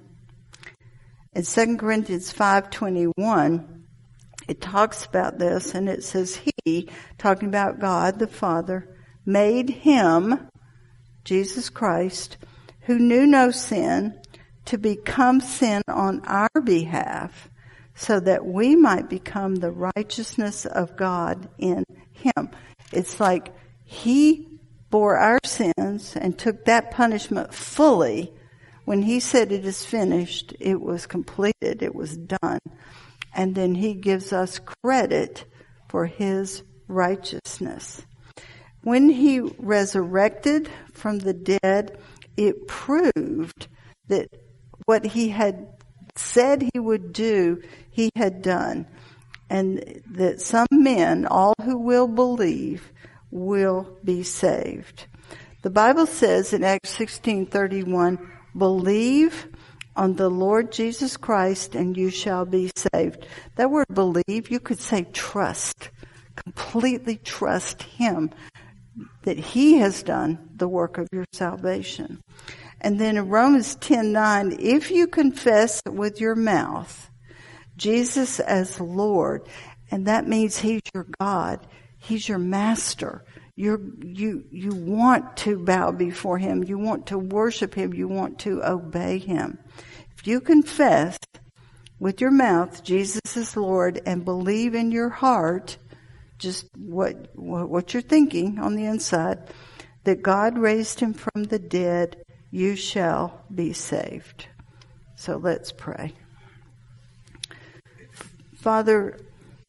In Second Corinthians five twenty-one, it talks about this, and it says, he, talking about God the Father, made him, Jesus Christ, who knew no sin, to become sin on our behalf, so that we might become the righteousness of God in him. It's like he bore our sins and took that punishment fully. When he said it is finished, it was completed, it was done. And then he gives us credit for his righteousness. When he resurrected from the dead, it proved that what he had said he would do, he had done. And that some men, all who will believe, will be saved. The Bible says in Acts sixteen thirty-one, believe on the Lord Jesus Christ and you shall be saved. That word believe, you could say trust. Completely trust him that he has done the work of your salvation. And then in Romans ten nine, if you confess with your mouth Jesus as Lord, and that means He's your God, He's your master. You're, you, you want to bow before Him. You want to worship Him. You want to obey Him. If you confess with your mouth Jesus is Lord and believe in your heart, just what, what you're thinking on the inside, that God raised Him from the dead, you shall be saved. So let's pray. Father,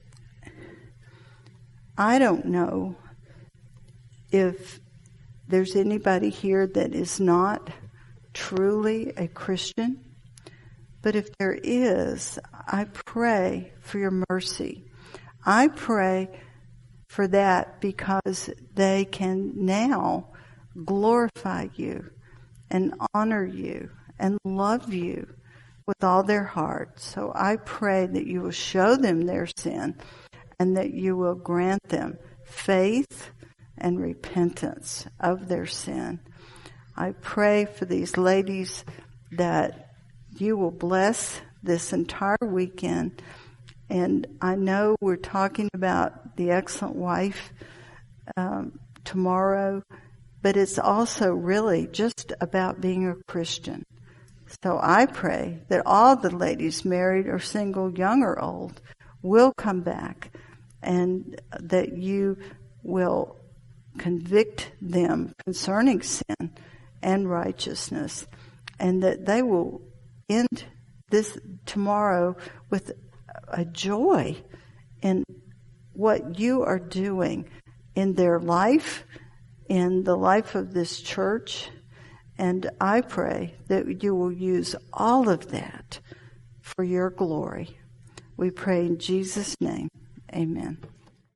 I don't know if there's anybody here that is not truly a Christian, but if there is, I pray for your mercy. I pray for that because they can now glorify you and honor you and love you with all their heart. So I pray that you will show them their sin and that you will grant them faith and repentance of their sin. I pray for these ladies that you will bless this entire weekend. And I know we're talking about the excellent wife um, tomorrow, but it's also really just about being a Christian. So I pray that all the ladies, married or single, young or old, will come back and that you will convict them concerning sin and righteousness, and that they will end this tomorrow with a joy in what you are doing in their life, in the life of this church. And I pray that you will use all of that for your glory. We pray in Jesus' name. Amen.